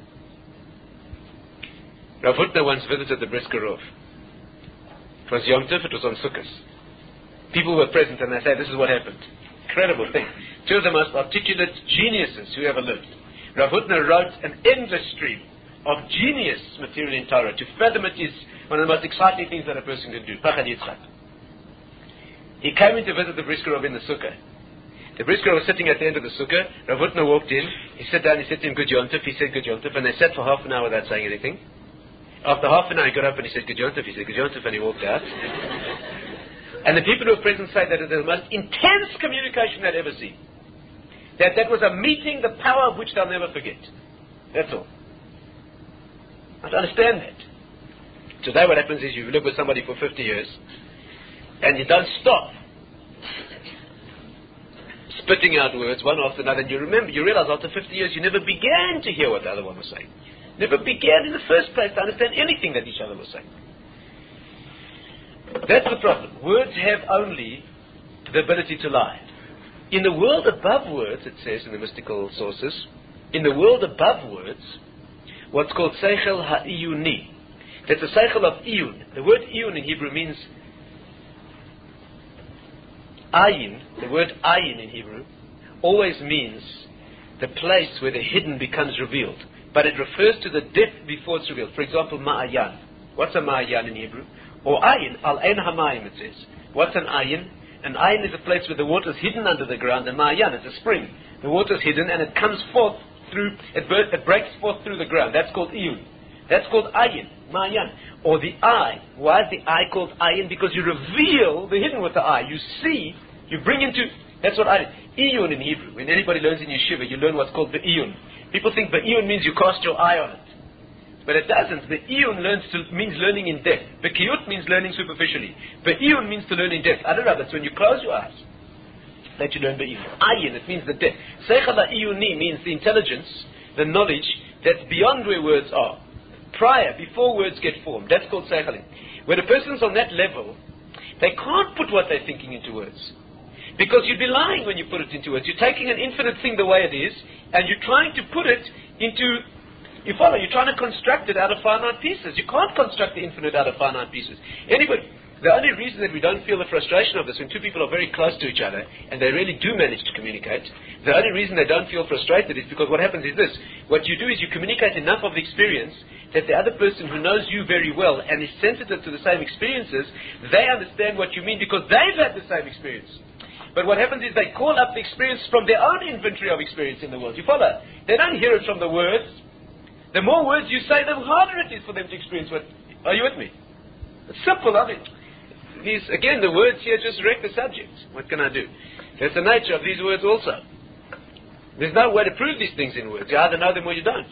Speaker 1: Rav Hutner once visited the Brisker Rov. It was Yom Tov, it was on Sukkot. People were present and they say, this is what happened. Incredible thing. Two of the most articulate geniuses who ever lived. Rav Hutner wrote an endless stream of genius material in Torah. To fathom it is one of the most exciting things that a person can do. Pachad Yitzchak. He came in to visit the Brisker Rov in the Sukkah. The Brisker Rov was sitting at the end of the Sukkah. Rav Hutner walked in. He sat down, he said to him, Good Yom Tov. He said, Good Yom Tov. And they sat for half an hour without saying anything. After half an hour, he got up and he said, Good Yom Tov. He said, Good Yom Tov, and he walked out. And the people who were present say that it was the most intense communication they'd ever seen. That was a meeting, the power of which they'll never forget. That's all. I don't understand that. Today what happens is you live with somebody for 50 years and you don't stop spitting out words one after another, and you realize after 50 years you never began to hear what the other one was saying. Never began in the first place to understand anything that each other was saying. That's the problem. Words have only the ability to lie. In the world above words, it says in the mystical sources, in the world above words, what's called Seichel Ha'iyuni. That's a Seichel of Iyun. The word Iyun in Hebrew means Ayin. The word Ayin in Hebrew always means the place where the hidden becomes revealed. But it refers to the depth before it's revealed. For example, Ma'ayan. What's a Ma'ayan in Hebrew? Or Ayin. Al-Ein HaMayim, it says. What's an Ayin? An ayin is a place where the water is hidden under the ground. And ma'ayan, it's a spring. The water is hidden and it comes forth it breaks forth through the ground. That's called iyun. That's called ayin, ma'ayan. Or the eye. Why is the eye called ayin? Because you reveal the hidden with the eye. You see, you bring into, that's what ayin. Iyun in Hebrew. When anybody learns in yeshiva, you learn what's called be'iyun. People think be'iyun means you cast your eye on it. But it doesn't. Be'iyun means learning in depth. Be'kiyut means learning superficially. Be'iyun means to learn in depth. Adarabah, it's when you close your eyes that you learn be'iyun. Ayin, it means the depth. Seichel ha'iyuni means the intelligence, the knowledge that's beyond where words are. Before words get formed. That's called seichel. When a person's on that level, they can't put what they're thinking into words. Because you'd be lying when you put it into words. You're taking an infinite thing the way it is, and you're trying to put it into... You follow? You're trying to construct it out of finite pieces. You can't construct the infinite out of finite pieces. Anyway, the only reason that we don't feel the frustration of this when two people are very close to each other and they really do manage to communicate, the only reason they don't feel frustrated is because what happens is this. What you do is you communicate enough of the experience that the other person who knows you very well and is sensitive to the same experiences, they understand what you mean because they've had the same experience. But what happens is they call up the experience from their own inventory of experience in the world. You follow? They don't hear it from the words. The more words you say, the harder it is for them to experience what... Are you with me? It's simple, I mean. Again, the words here just wreck the subject. What can I do? That's the nature of these words also. There's no way to prove these things in words. You either know them or you don't.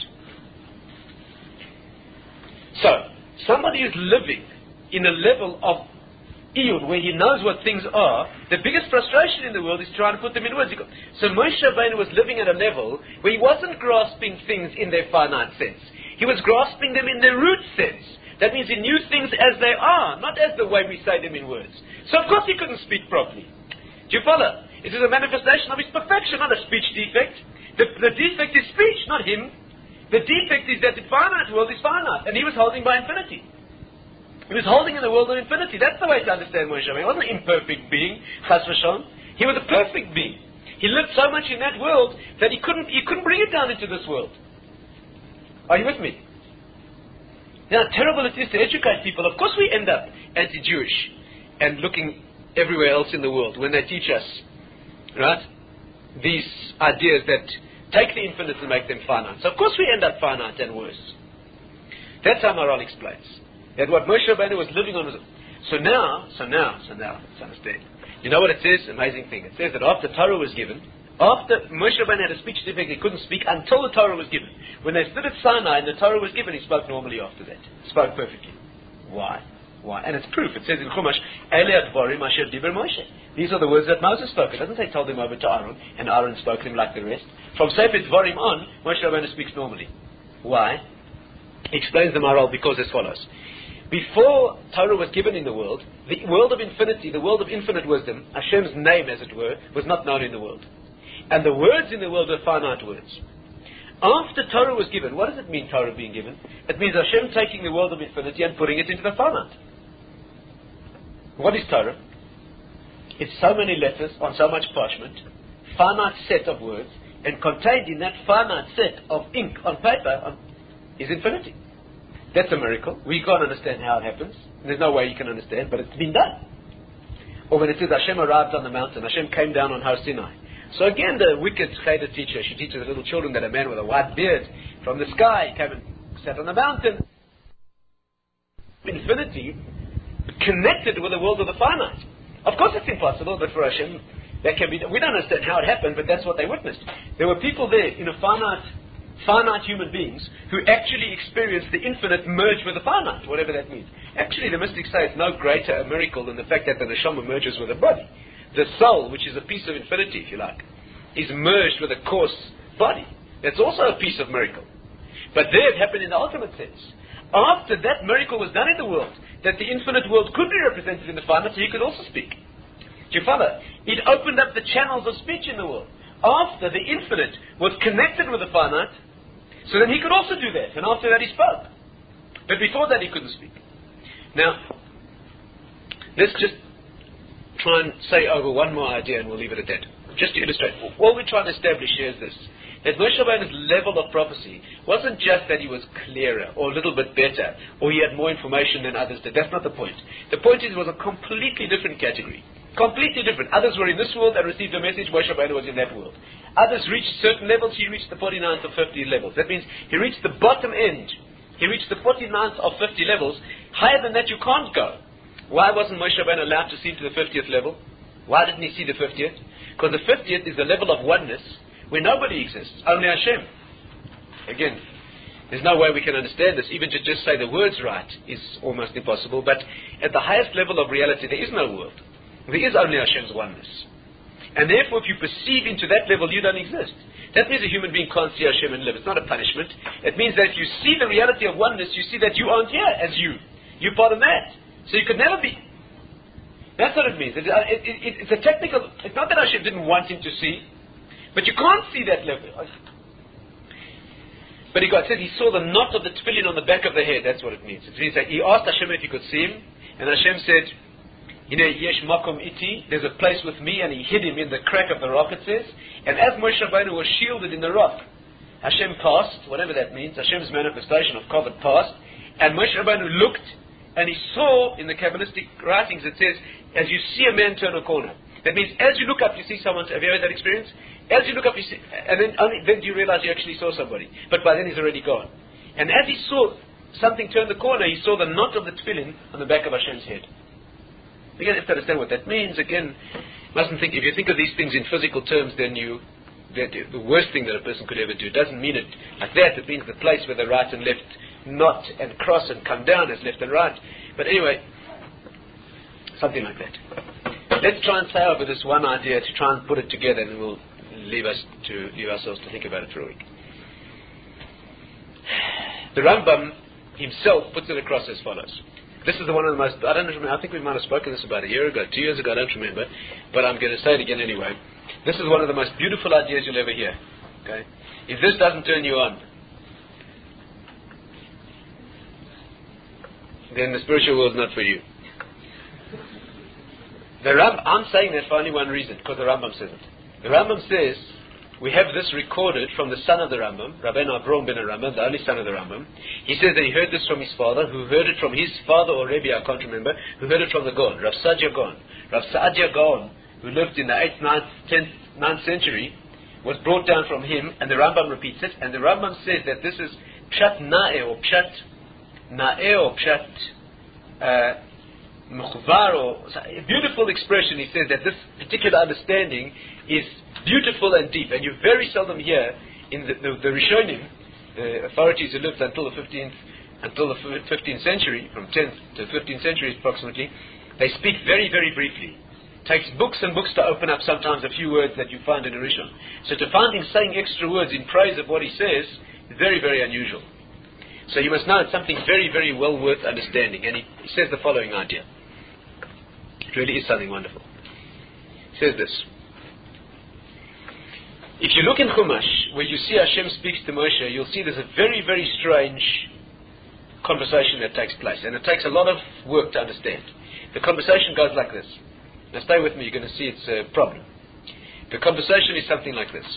Speaker 1: So, somebody who's living in a level of iyun, where he knows what things are, the biggest frustration in the world is trying to put them in words. So Moshe Rabbeinu was living at a level where he wasn't grasping things in their finite sense. He was grasping them in their root sense. That means he knew things as they are, not as the way we say them in words. So of course he couldn't speak properly. Do you follow? It is a manifestation of his perfection, not a speech defect. The defect is speech, not him. The defect is that the finite world is finite, and he was holding by infinity. He was holding in the world of infinity. That's the way to understand Moshe Rabbeinu. He wasn't an imperfect being, chas v'shalom. He was a perfect being. He lived so much in that world that he couldn't bring it down into this world. Are you with me? Now, how terrible it is to educate people. Of course we end up anti-Jewish and looking everywhere else in the world when they teach us, right, these ideas that take the infinites and make them finite. So of course we end up finite and worse. That's how Maharal explains. That what Moshe Rabbeinu was living on was... So now, let's understand. You know what it says? Amazing thing. It says that after Torah was given, after Moshe Rabbeinu had a speech defect, he couldn't speak until the Torah was given. When they stood at Sinai and the Torah was given, he spoke normally after that. Spoke perfectly. Why? And it's proof. It says in Chumash, Ele advarim asher diber Moshe. These are the words that Moses spoke. It doesn't say told them over to Aaron, and Aaron spoke them like the rest. From Sefer Dvarim on, Moshe Rabbeinu speaks normally. Why? He explains the Maharal because as follows. Before Torah was given in the world of infinity, the world of infinite wisdom, Hashem's name as it were, was not known in the world. And the words in the world were finite words. After Torah was given, what does it mean, Torah being given? It means Hashem taking the world of infinity and putting it into the finite. What is Torah? It's so many letters on so much parchment, finite set of words, and contained in that finite set of ink on paper is infinity. That's a miracle. We can't understand how it happens. There's no way you can understand, but it's been done. Or when it says Hashem arrived on the mountain, Hashem came down on Har Sinai. So again, the wicked Cheder teacher, she teaches the little children that a man with a white beard from the sky came and sat on the mountain. Infinity connected with the world of the finite. Of course it's impossible, but for Hashem, that can be done. We don't understand how it happened, but that's what they witnessed. There were people there, finite human beings, who actually experienced the infinite merge with the finite, whatever that means. Actually, the mystics say it's no greater a miracle than the fact that the neshama merges with the body. The soul, which is a piece of infinity, if you like, is merged with a coarse body. That's also a piece of miracle. But there it happened in the ultimate sense. After that miracle was done in the world, that the infinite world could be represented in the finite, so he could also speak. Do you follow? It opened up the channels of speech in the world. After the infinite was connected with the finite, so then he could also do that. And after that he spoke. But before that he couldn't speak. Now, let's just try and say over one more idea and we'll leave it at that. Just to illustrate. What we're trying to establish here is this. That Moshe Rabbeinu's level of prophecy wasn't just that he was clearer or a little bit better or he had more information than others did. That's not the point. The point is it was a completely different category. Completely different. Others were in this world and received a message. Moshe Rabbeinu was in that world. Others reached certain levels. He reached the 49th or 50 levels. That means he reached the bottom end. He reached the 49th of 50 levels. Higher than that you can't go. Why wasn't Moshe Rabbeinu allowed to see to the 50th level? Why didn't he see the 50th? Because the 50th is the level of oneness where nobody exists. Only Hashem. Again, there's no way we can understand this. Even to just say the words right is almost impossible. But at the highest level of reality, there is no world. There is only Hashem's oneness. And therefore, if you perceive into that level, you don't exist. That means a human being can't see Hashem and live. It's not a punishment. It means that if you see the reality of oneness, you see that you aren't here as you. You're part of that. So you could never be. That's what it means. It's a technical... It's not that Hashem didn't want him to see, but you can't see that level. But it says he saw the knot of the tefillin on the back of the head. That's what it means. It means that he asked Hashem if he could see him, and Hashem said, Yesh makom iti, there's a place with me, and he hid him in the crack of the rock, it says. And as Moshe Rabbeinu was shielded in the rock, Hashem passed, whatever that means, Hashem's manifestation of Kavod passed, and Moshe Rabbeinu looked, and he saw, in the Kabbalistic writings, it says, as you see a man turn a corner. That means, as you look up, you see someone. Have you had that experience? As you look up, you see, and then do you realize you actually saw somebody. But by then he's already gone. And as he saw something turn the corner, he saw the knot of the tefillin on the back of Hashem's head. Again, you have to understand what that means. Again, mustn't think, if you think of these things in physical terms, then the worst thing that a person could ever do. It doesn't mean it like that. It means the place where the right and left knot and cross and come down as left and right. But anyway, something like that. Let's try and say over this one idea to try and put it together, and we'll leave ourselves to think about it for a week. The Rambam himself puts it across as follows. This is one of the most, I don't remember, I think we might have spoken this about a year ago, 2 years ago, I don't remember, but I'm going to say it again anyway. This is one of the most beautiful ideas you'll ever hear. Okay? If this doesn't turn you on, then the spiritual world is not for you. I'm saying that for only one reason, because the Rambam says it. The Rambam says, we have this recorded from the son of the Rambam, Rabbeinu Avraham ben Rambam, the only son of the Rambam. He says that he heard this from his father, who heard it from his father or Rebbe, I can't remember, who heard it from the Gaon, Rav Saadia Gaon. Rav Saadia Gaon, who lived in the 8th, 9th, 10th, 9th century, was brought down from him, and the Rambam repeats it, and the Rambam says that this is pshat na'eh, or pshat na'eh, or pshat mukhvar, or a beautiful expression. He says that this particular understanding is beautiful and deep, and you very seldom hear in the Rishonim, the authorities who lived until the 15th century, from 10th to 15th century approximately, they speak very, very briefly. It takes books and books to open up sometimes a few words that you find in a Rishon. So to find him saying extra words in praise of what he says is very, very unusual. So you must know it's something very, very well worth understanding. And he says the following idea. It really is something wonderful. He says this. If you look in Chumash, where you see Hashem speaks to Moshe, you'll see there's a very, very strange conversation that takes place. And it takes a lot of work to understand. The conversation goes like this. Now stay with me, you're going to see it's a problem. The conversation is something like this.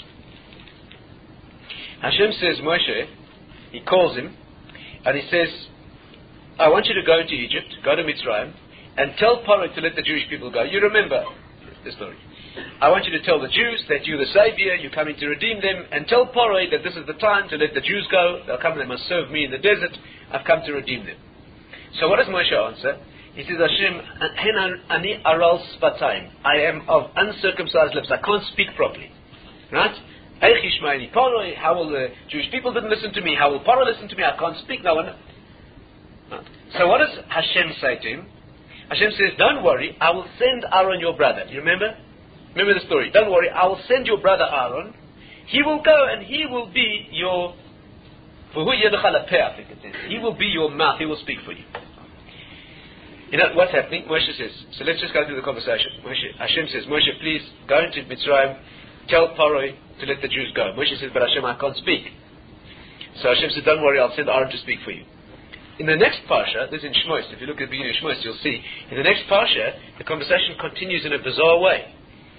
Speaker 1: Hashem says, Moshe, he calls him, and he says, I want you to go into Egypt, go to Mitzrayim, and tell Paro to let the Jewish people go. You remember the story. I want you to tell the Jews that you're the Savior, you're coming to redeem them, and tell Paro that this is the time to let the Jews go. They'll come and they must serve me in the desert. I've come to redeem them. So what does Moshe answer? He says, Hashem, ani aral sfatayim. I am of uncircumcised lips. I can't speak properly. Right? How will the Jewish people didn't listen to me? How will Paro listen to me? I can't speak. No one. Right. So what does Hashem say to him? Hashem says, don't worry, I will send Aaron your brother. You remember? Remember the story. Don't worry, I will send your brother Aaron. He will go and he will be your... I think it says. He will be your mouth. He will speak for you. You know what's happening? Moshe says, so let's just go through the conversation. Hashem says, Moshe, please go into Mitzrayim, tell Paro to let the Jews go. Moshe says, but Hashem, I can't speak. So Hashem says, don't worry, I'll send Aaron to speak for you. In the next parsha, this is in Shmos, if you look at the beginning of Shmos, you'll see, in the next parsha, the conversation continues in a bizarre way.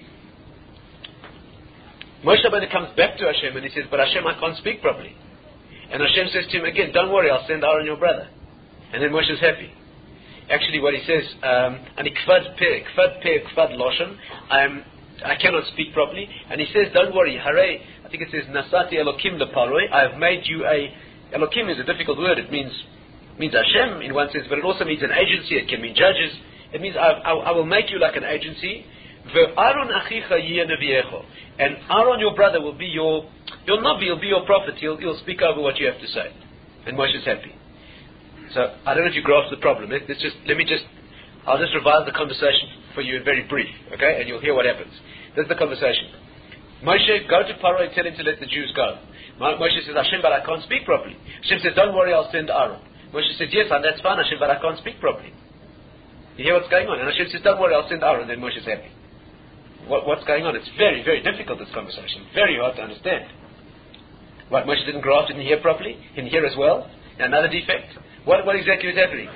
Speaker 1: Moshe Rabbeinu comes back to Hashem and he says, but Hashem, I can't speak properly. And Hashem says to him again, don't worry, I'll send Aaron your brother. And then Moshe is happy. Actually, what he says, ani kvad peh, kvad loshen, I cannot speak properly. And he says, don't worry, hare, I think it says, nasati elokim leparoi, I have made you a, elokim is a difficult word, it means Hashem in one sense, but it also means an agency, it can mean judges. It means I will make you like an agency. Aaron achicha yeh neviecho. And Aaron, your brother, will be your Navi, he'll be your prophet, he'll speak over what you have to say. And Moshe is happy. So, I don't know if you grasp the problem. I'll just revise the conversation for you in very brief, okay? And you'll hear what happens. This is the conversation. Moshe, go to Paro and tell him to let the Jews go. Moshe says, Hashem, but I can't speak properly. Hashem says, don't worry, I'll send Aaron. Moshe says, yes, and that's fine, Hashem, but I can't speak properly. You hear what's going on? And Hashem says, don't worry, I'll send Aaron. Then Moshe's happy. What's going on? It's very, very difficult, this conversation. Very hard to understand. What, Moshe didn't grasp, didn't hear properly? Didn't hear as well? Another defect? What exactly is happening?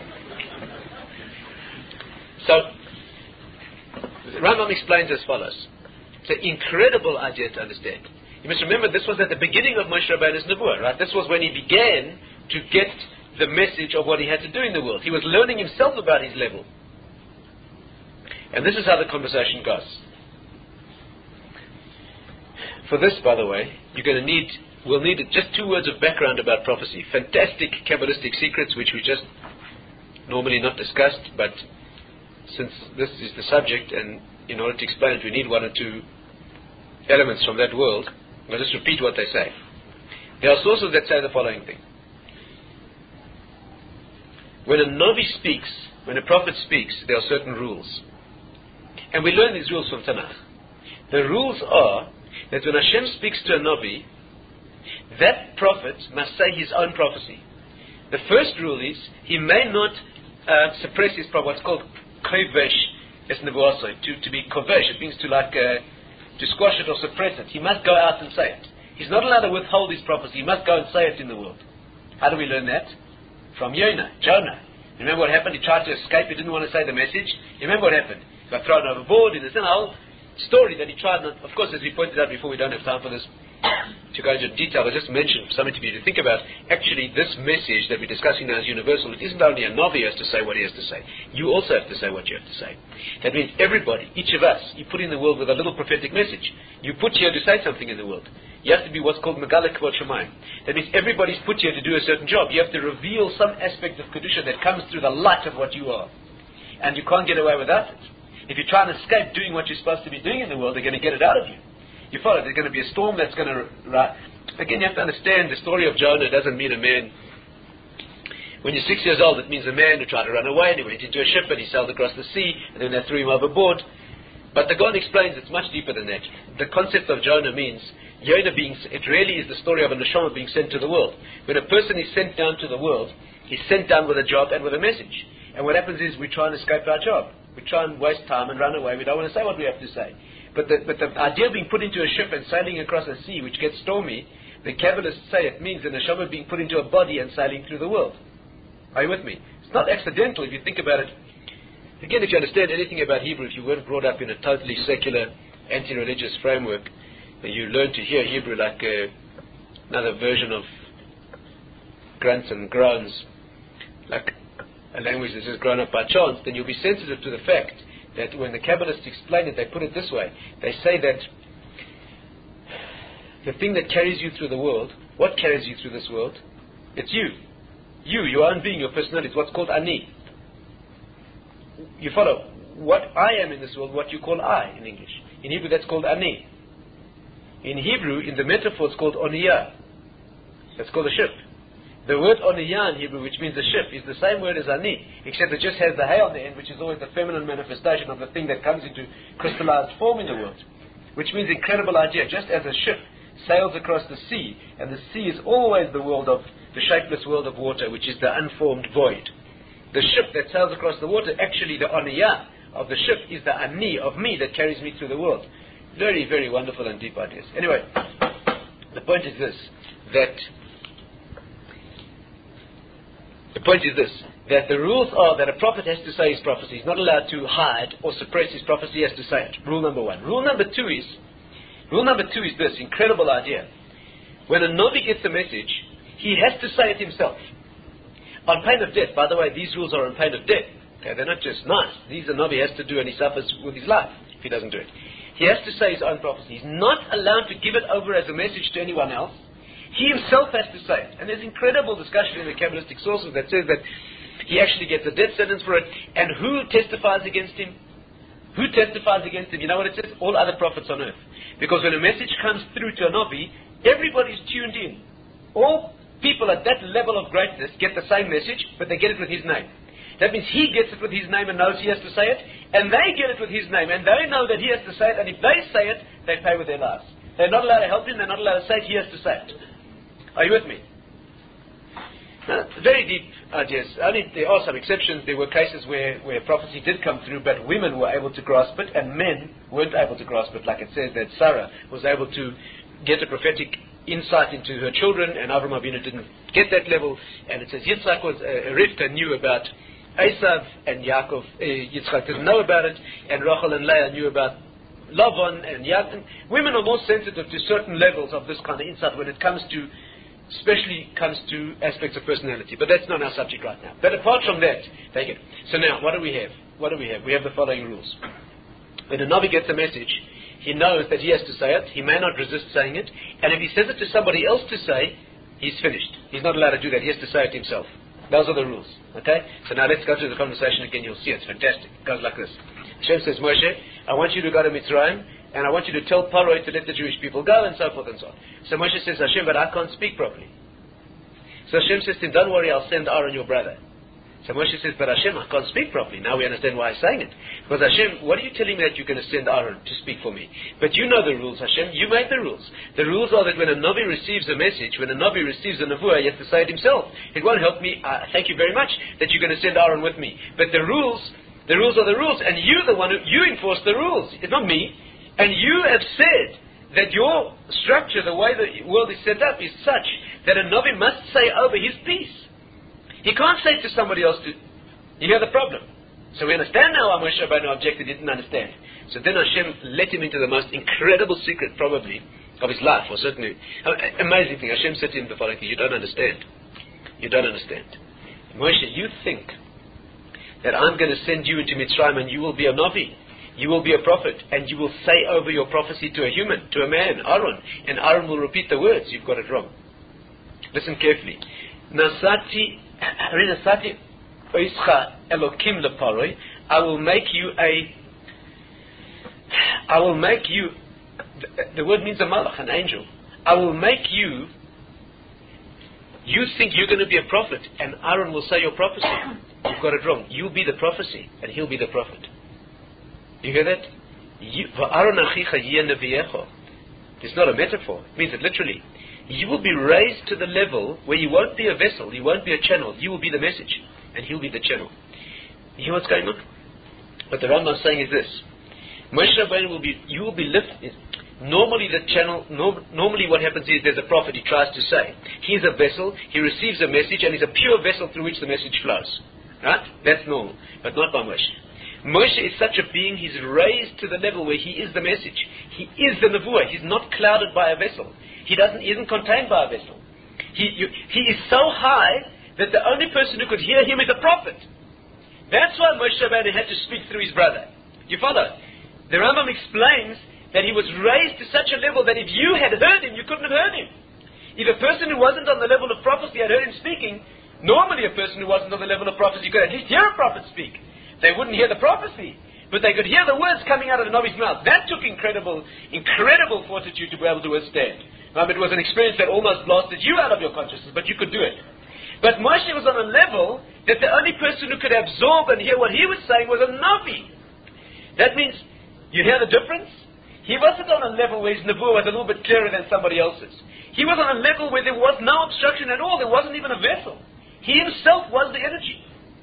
Speaker 1: So, Rambam explains as follows. It's an incredible idea to understand. You must remember this was at the beginning of Moshe Rabbeinu's Nebuah, right? This was when he began to get the message of what he had to do in the world. He was learning himself about his level. And this is how the conversation goes. For this, by the way, we'll need just 2 words of background about prophecy. Fantastic Kabbalistic secrets, which we just normally not discussed, but since this is the subject, and in order to explain it, we need 1 or 2 elements from that world. I'll just repeat what they say. There are sources that say the following thing. When a Navi speaks, when a prophet speaks, there are certain rules. And we learn these rules from Tanakh. The rules are that when Hashem speaks to a Navi, that prophet must say his own prophecy. The first rule is, he may not suppress his prophecy, what's called kovesh es nevuasoi, to be kovesh, it means to squash it or suppress it. He must go out and say it. He's not allowed to withhold his prophecy, he must go and say it in the world. How do we learn that? From Jonah. Remember what happened? He tried to escape, he didn't want to say the message. You remember what happened? He got thrown overboard, in the whole story that he tried, not, of course, as we pointed out before, we don't have time for this. to go into detail, I'll just mention something to you to think about. Actually, this message that we're discussing now is universal. It isn't only a Navi has to say what he has to say. You also have to say what you have to say. That means everybody, each of us, you put in the world with a little prophetic message. You put here to say something in the world. You have to be what's called Megala Kvod Shemayim. That means everybody's put here to do a certain job. You have to reveal some aspect of Kedusha that comes through the light of what you are. And you can't get away without it. If you try and escape doing what you're supposed to be doing in the world, they're going to get it out of you. You follow? There's going to be a storm that's going to... Again, you have to understand the story of Jonah doesn't mean a man... When you're 6 years old, it means a man who tried to run away and he went into a ship and he sailed across the sea and then they threw him overboard. But the God explains it's much deeper than that. The concept of Jonah means Jonah being... It really is the story of a neshama being sent to the world. When a person is sent down to the world, he's sent down with a job and with a message. And what happens is we try and escape our job. We try and waste time and run away. We don't want to say what we have to say. But the idea of being put into a ship and sailing across a sea which gets stormy, the Kabbalists say it means the neshama being put into a body and sailing through the world. Are you with me? It's not accidental if you think about it. Again, if you understand anything about Hebrew, if you weren't brought up in a totally secular, anti-religious framework, and you learn to hear Hebrew like another version of grunts and groans, like a language that's just grown up by chance, then you'll be sensitive to the fact that when the Kabbalists explain it, they put it this way. They say that the thing that carries you through the world, what carries you through this world? It's you. You, your own being, your personality. It's what's called ani. You follow? What I am in this world, what you call I in English. In Hebrew, that's called ani. In Hebrew, in the metaphor, it's called oniyah. That's called a ship. The word oniyah in Hebrew, which means the ship, is the same word as ani, except it just has the hay on the end, which is always the feminine manifestation of the thing that comes into crystallized form in the world. Which means incredible idea. Just as a ship sails across the sea, and the sea is always the world of, the shapeless world of water, which is the unformed void. The ship that sails across the water, actually the oniyah of the ship is the ani of me that carries me through the world. Very, very wonderful and deep ideas. Anyway, the point is this, that the rules are that a prophet has to say his prophecy. He's not allowed to hide or suppress his prophecy. He has to say it. Rule number one. Rule number two is this incredible idea. When a Navi gets a message, he has to say it himself. On pain of death. By the way, these rules are on pain of death. Okay, they're not just nice. These a Navi has to do, and he suffers with his life if he doesn't do it. He has to say his own prophecy. He's not allowed to give it over as a message to anyone else. He himself has to say it. And there's incredible discussion in the Kabbalistic sources that says that he actually gets a death sentence for it. And who testifies against him? Who testifies against him? You know what it says? All other prophets on earth. Because when a message comes through to a Navi, everybody's tuned in. All people at that level of greatness get the same message, but they get it with his name. That means he gets it with his name and knows he has to say it, and they get it with his name, and they know that he has to say it, and if they say it, they pay with their lives. They're not allowed to help him, they're not allowed to say it, he has to say it. Are you with me? Very deep ideas. Only there are some exceptions. There were cases where prophecy did come through, but women were able to grasp it, and men weren't able to grasp it. Like it says that Sarah was able to get a prophetic insight into her children, and Avram Avinu didn't get that level. And it says Yitzchak was Rivka knew about Esav, and Yaakov, Yitzchak didn't know about it, and Rachel and Leah knew about Lavan and Yaakov. Women are more sensitive to certain levels of this kind of insight when it comes to, especially comes to aspects of personality. But that's not our subject right now. But apart from that, take it. So now, what do we have? We have the following rules. When a Navi gets a message, he knows that he has to say it. He may not resist saying it. And if he says it to somebody else to say, he's finished. He's not allowed to do that. He has to say it himself. Those are the rules. Okay? So now let's go through the conversation again. You'll see it's fantastic. It goes like this. Hashem says, Moshe, I want you to go to Mitzrayim, and I want you to tell Paro to let the Jewish people go, and so forth and so on. So Moshe says, Hashem, but I can't speak properly. So Hashem says to him, don't worry, I'll send Aaron, your brother. So Moshe says, but Hashem, I can't speak properly. Now we understand why he's saying it. Because Hashem, what are you telling me that you're going to send Aaron to speak for me? But you know the rules, Hashem. You made the rules. The rules are that when a Navi receives a message, when a Navi receives a Nevuah, he has to say it himself. It won't help me. Thank you very much that you're going to send Aaron with me. But the rules are the rules. And you're the one you enforce the rules. It's not me. And you have said that your structure, the way the world is set up, is such that a Navi must say over his piece. He can't say to somebody else you hear the problem. So we understand now why Moshe Rabbeinu objected, he didn't understand. So then Hashem let him into the most incredible secret, probably, of his life, or certainly, amazing thing. Hashem said to him the following thing: you don't understand. You don't understand. Moshe, you think that I'm going to send you into Mitzrayim and you will be a Navi, you will be a prophet, and you will say over your prophecy to a human, to a man, Aaron, and Aaron will repeat the words. You've got it wrong. Listen carefully. Nasati oischa elokim leparoi. I will make you, the word means a malach, an angel. I will make you think you're going to be a prophet, and Aaron will say your prophecy. You've got it wrong. You'll be the prophecy, and he'll be the prophet. You hear that? It's not a metaphor. It means it literally. You will be raised to the level where you won't be a vessel, you won't be a channel, you will be the message, and he'll be the channel. You hear what's going on? What the Rambam is saying is this. Moshe Rabbeinu you will be lifted. Normally normally what happens is there's a prophet, he tries to say. He's a vessel, he receives a message, and he's a pure vessel through which the message flows. Right? That's normal, but not by Moshe. Moshe is such a being, he's raised to the level where he is the message. He is the Nevuah. He's not clouded by a vessel. He isn't contained by a vessel. He is so high that the only person who could hear him is a prophet. That's why Moshe Rabbeinu had to speak through his brother. You follow? The Rambam explains that he was raised to such a level that if you had heard him, you couldn't have heard him. If a person who wasn't on the level of prophecy had heard him speaking, normally a person who wasn't on the level of prophecy could at least hear a prophet speak. They wouldn't hear the prophecy, but they could hear the words coming out of the Navi's mouth. That took incredible fortitude to be able to withstand. It was an experience that almost blasted you out of your consciousness, but you could do it. But Moshe was on a level that the only person who could absorb and hear what he was saying was a Navi. That means, you hear the difference? He wasn't on a level where his Nevuah was a little bit clearer than somebody else's. He was on a level where there was no obstruction at all. There wasn't even a vessel. He himself was the energy.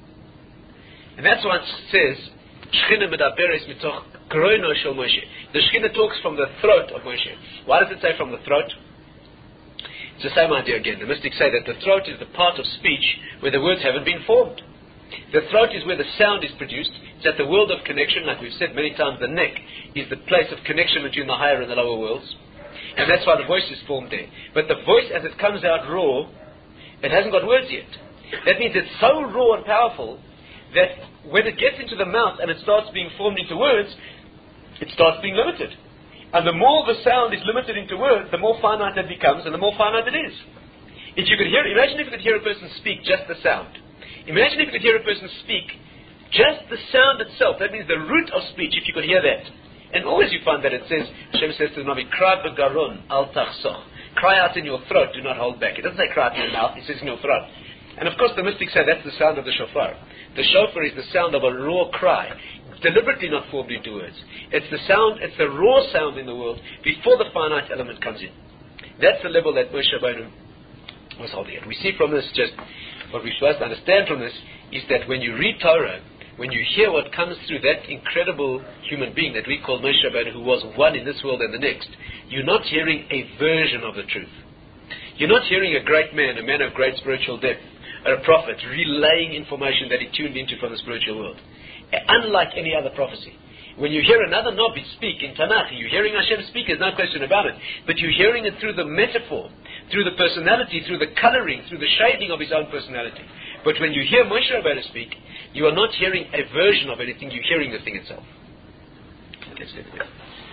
Speaker 1: And that's why it says, Shechina medaberes mitoch groino shel Moshe. The Shechina talks from the throat of Moshe. Why does it say from the throat? It's the same idea again. The mystics say that the throat is the part of speech where the words haven't been formed. The throat is where the sound is produced. It's at the world of connection, like we've said many times. The neck is the place of connection between the higher and the lower worlds. And that's why the voice is formed there. But the voice, as it comes out raw, it hasn't got words yet. That means it's so raw and powerful that when it gets into the mouth and it starts being formed into words, it starts being limited. And the more the sound is limited into words, the more finite it becomes, and the more finite it is. If you could imagine if you could hear a person speak just the sound. Imagine if you could hear a person speak just the sound itself. That means the root of speech, if you could hear that. And always you find that it says, Hashem says to the Navi, Cry b'garon, al tachsoch. Cry out in your throat, do not hold back. It doesn't say cry out in your mouth, it says in your throat. And of course the mystics say that's the sound of the shofar. The shofar is the sound of a raw cry, deliberately not formed into words. It's the raw sound in the world before the finite element comes in. That's the level that Moshe Rabbeinu was holding at. We see from this, just what we're supposed to understand from this, is that when you read Torah, when you hear what comes through that incredible human being that we call Moshe Rabbeinu, who was one in this world and the next, you're not hearing a version of the truth. You're not hearing a great man, a man of great spiritual depth, or a prophet relaying information that he tuned into from the spiritual world. Unlike any other prophecy. When you hear another Navi speak in Tanakh, you're hearing Hashem speak, there's no question about it. But you're hearing it through the metaphor, through the personality, through the coloring, through the shading of his own personality. But when you hear Moshe Rabbeinu speak, you are not hearing a version of anything, you're hearing the thing itself. Let's take it.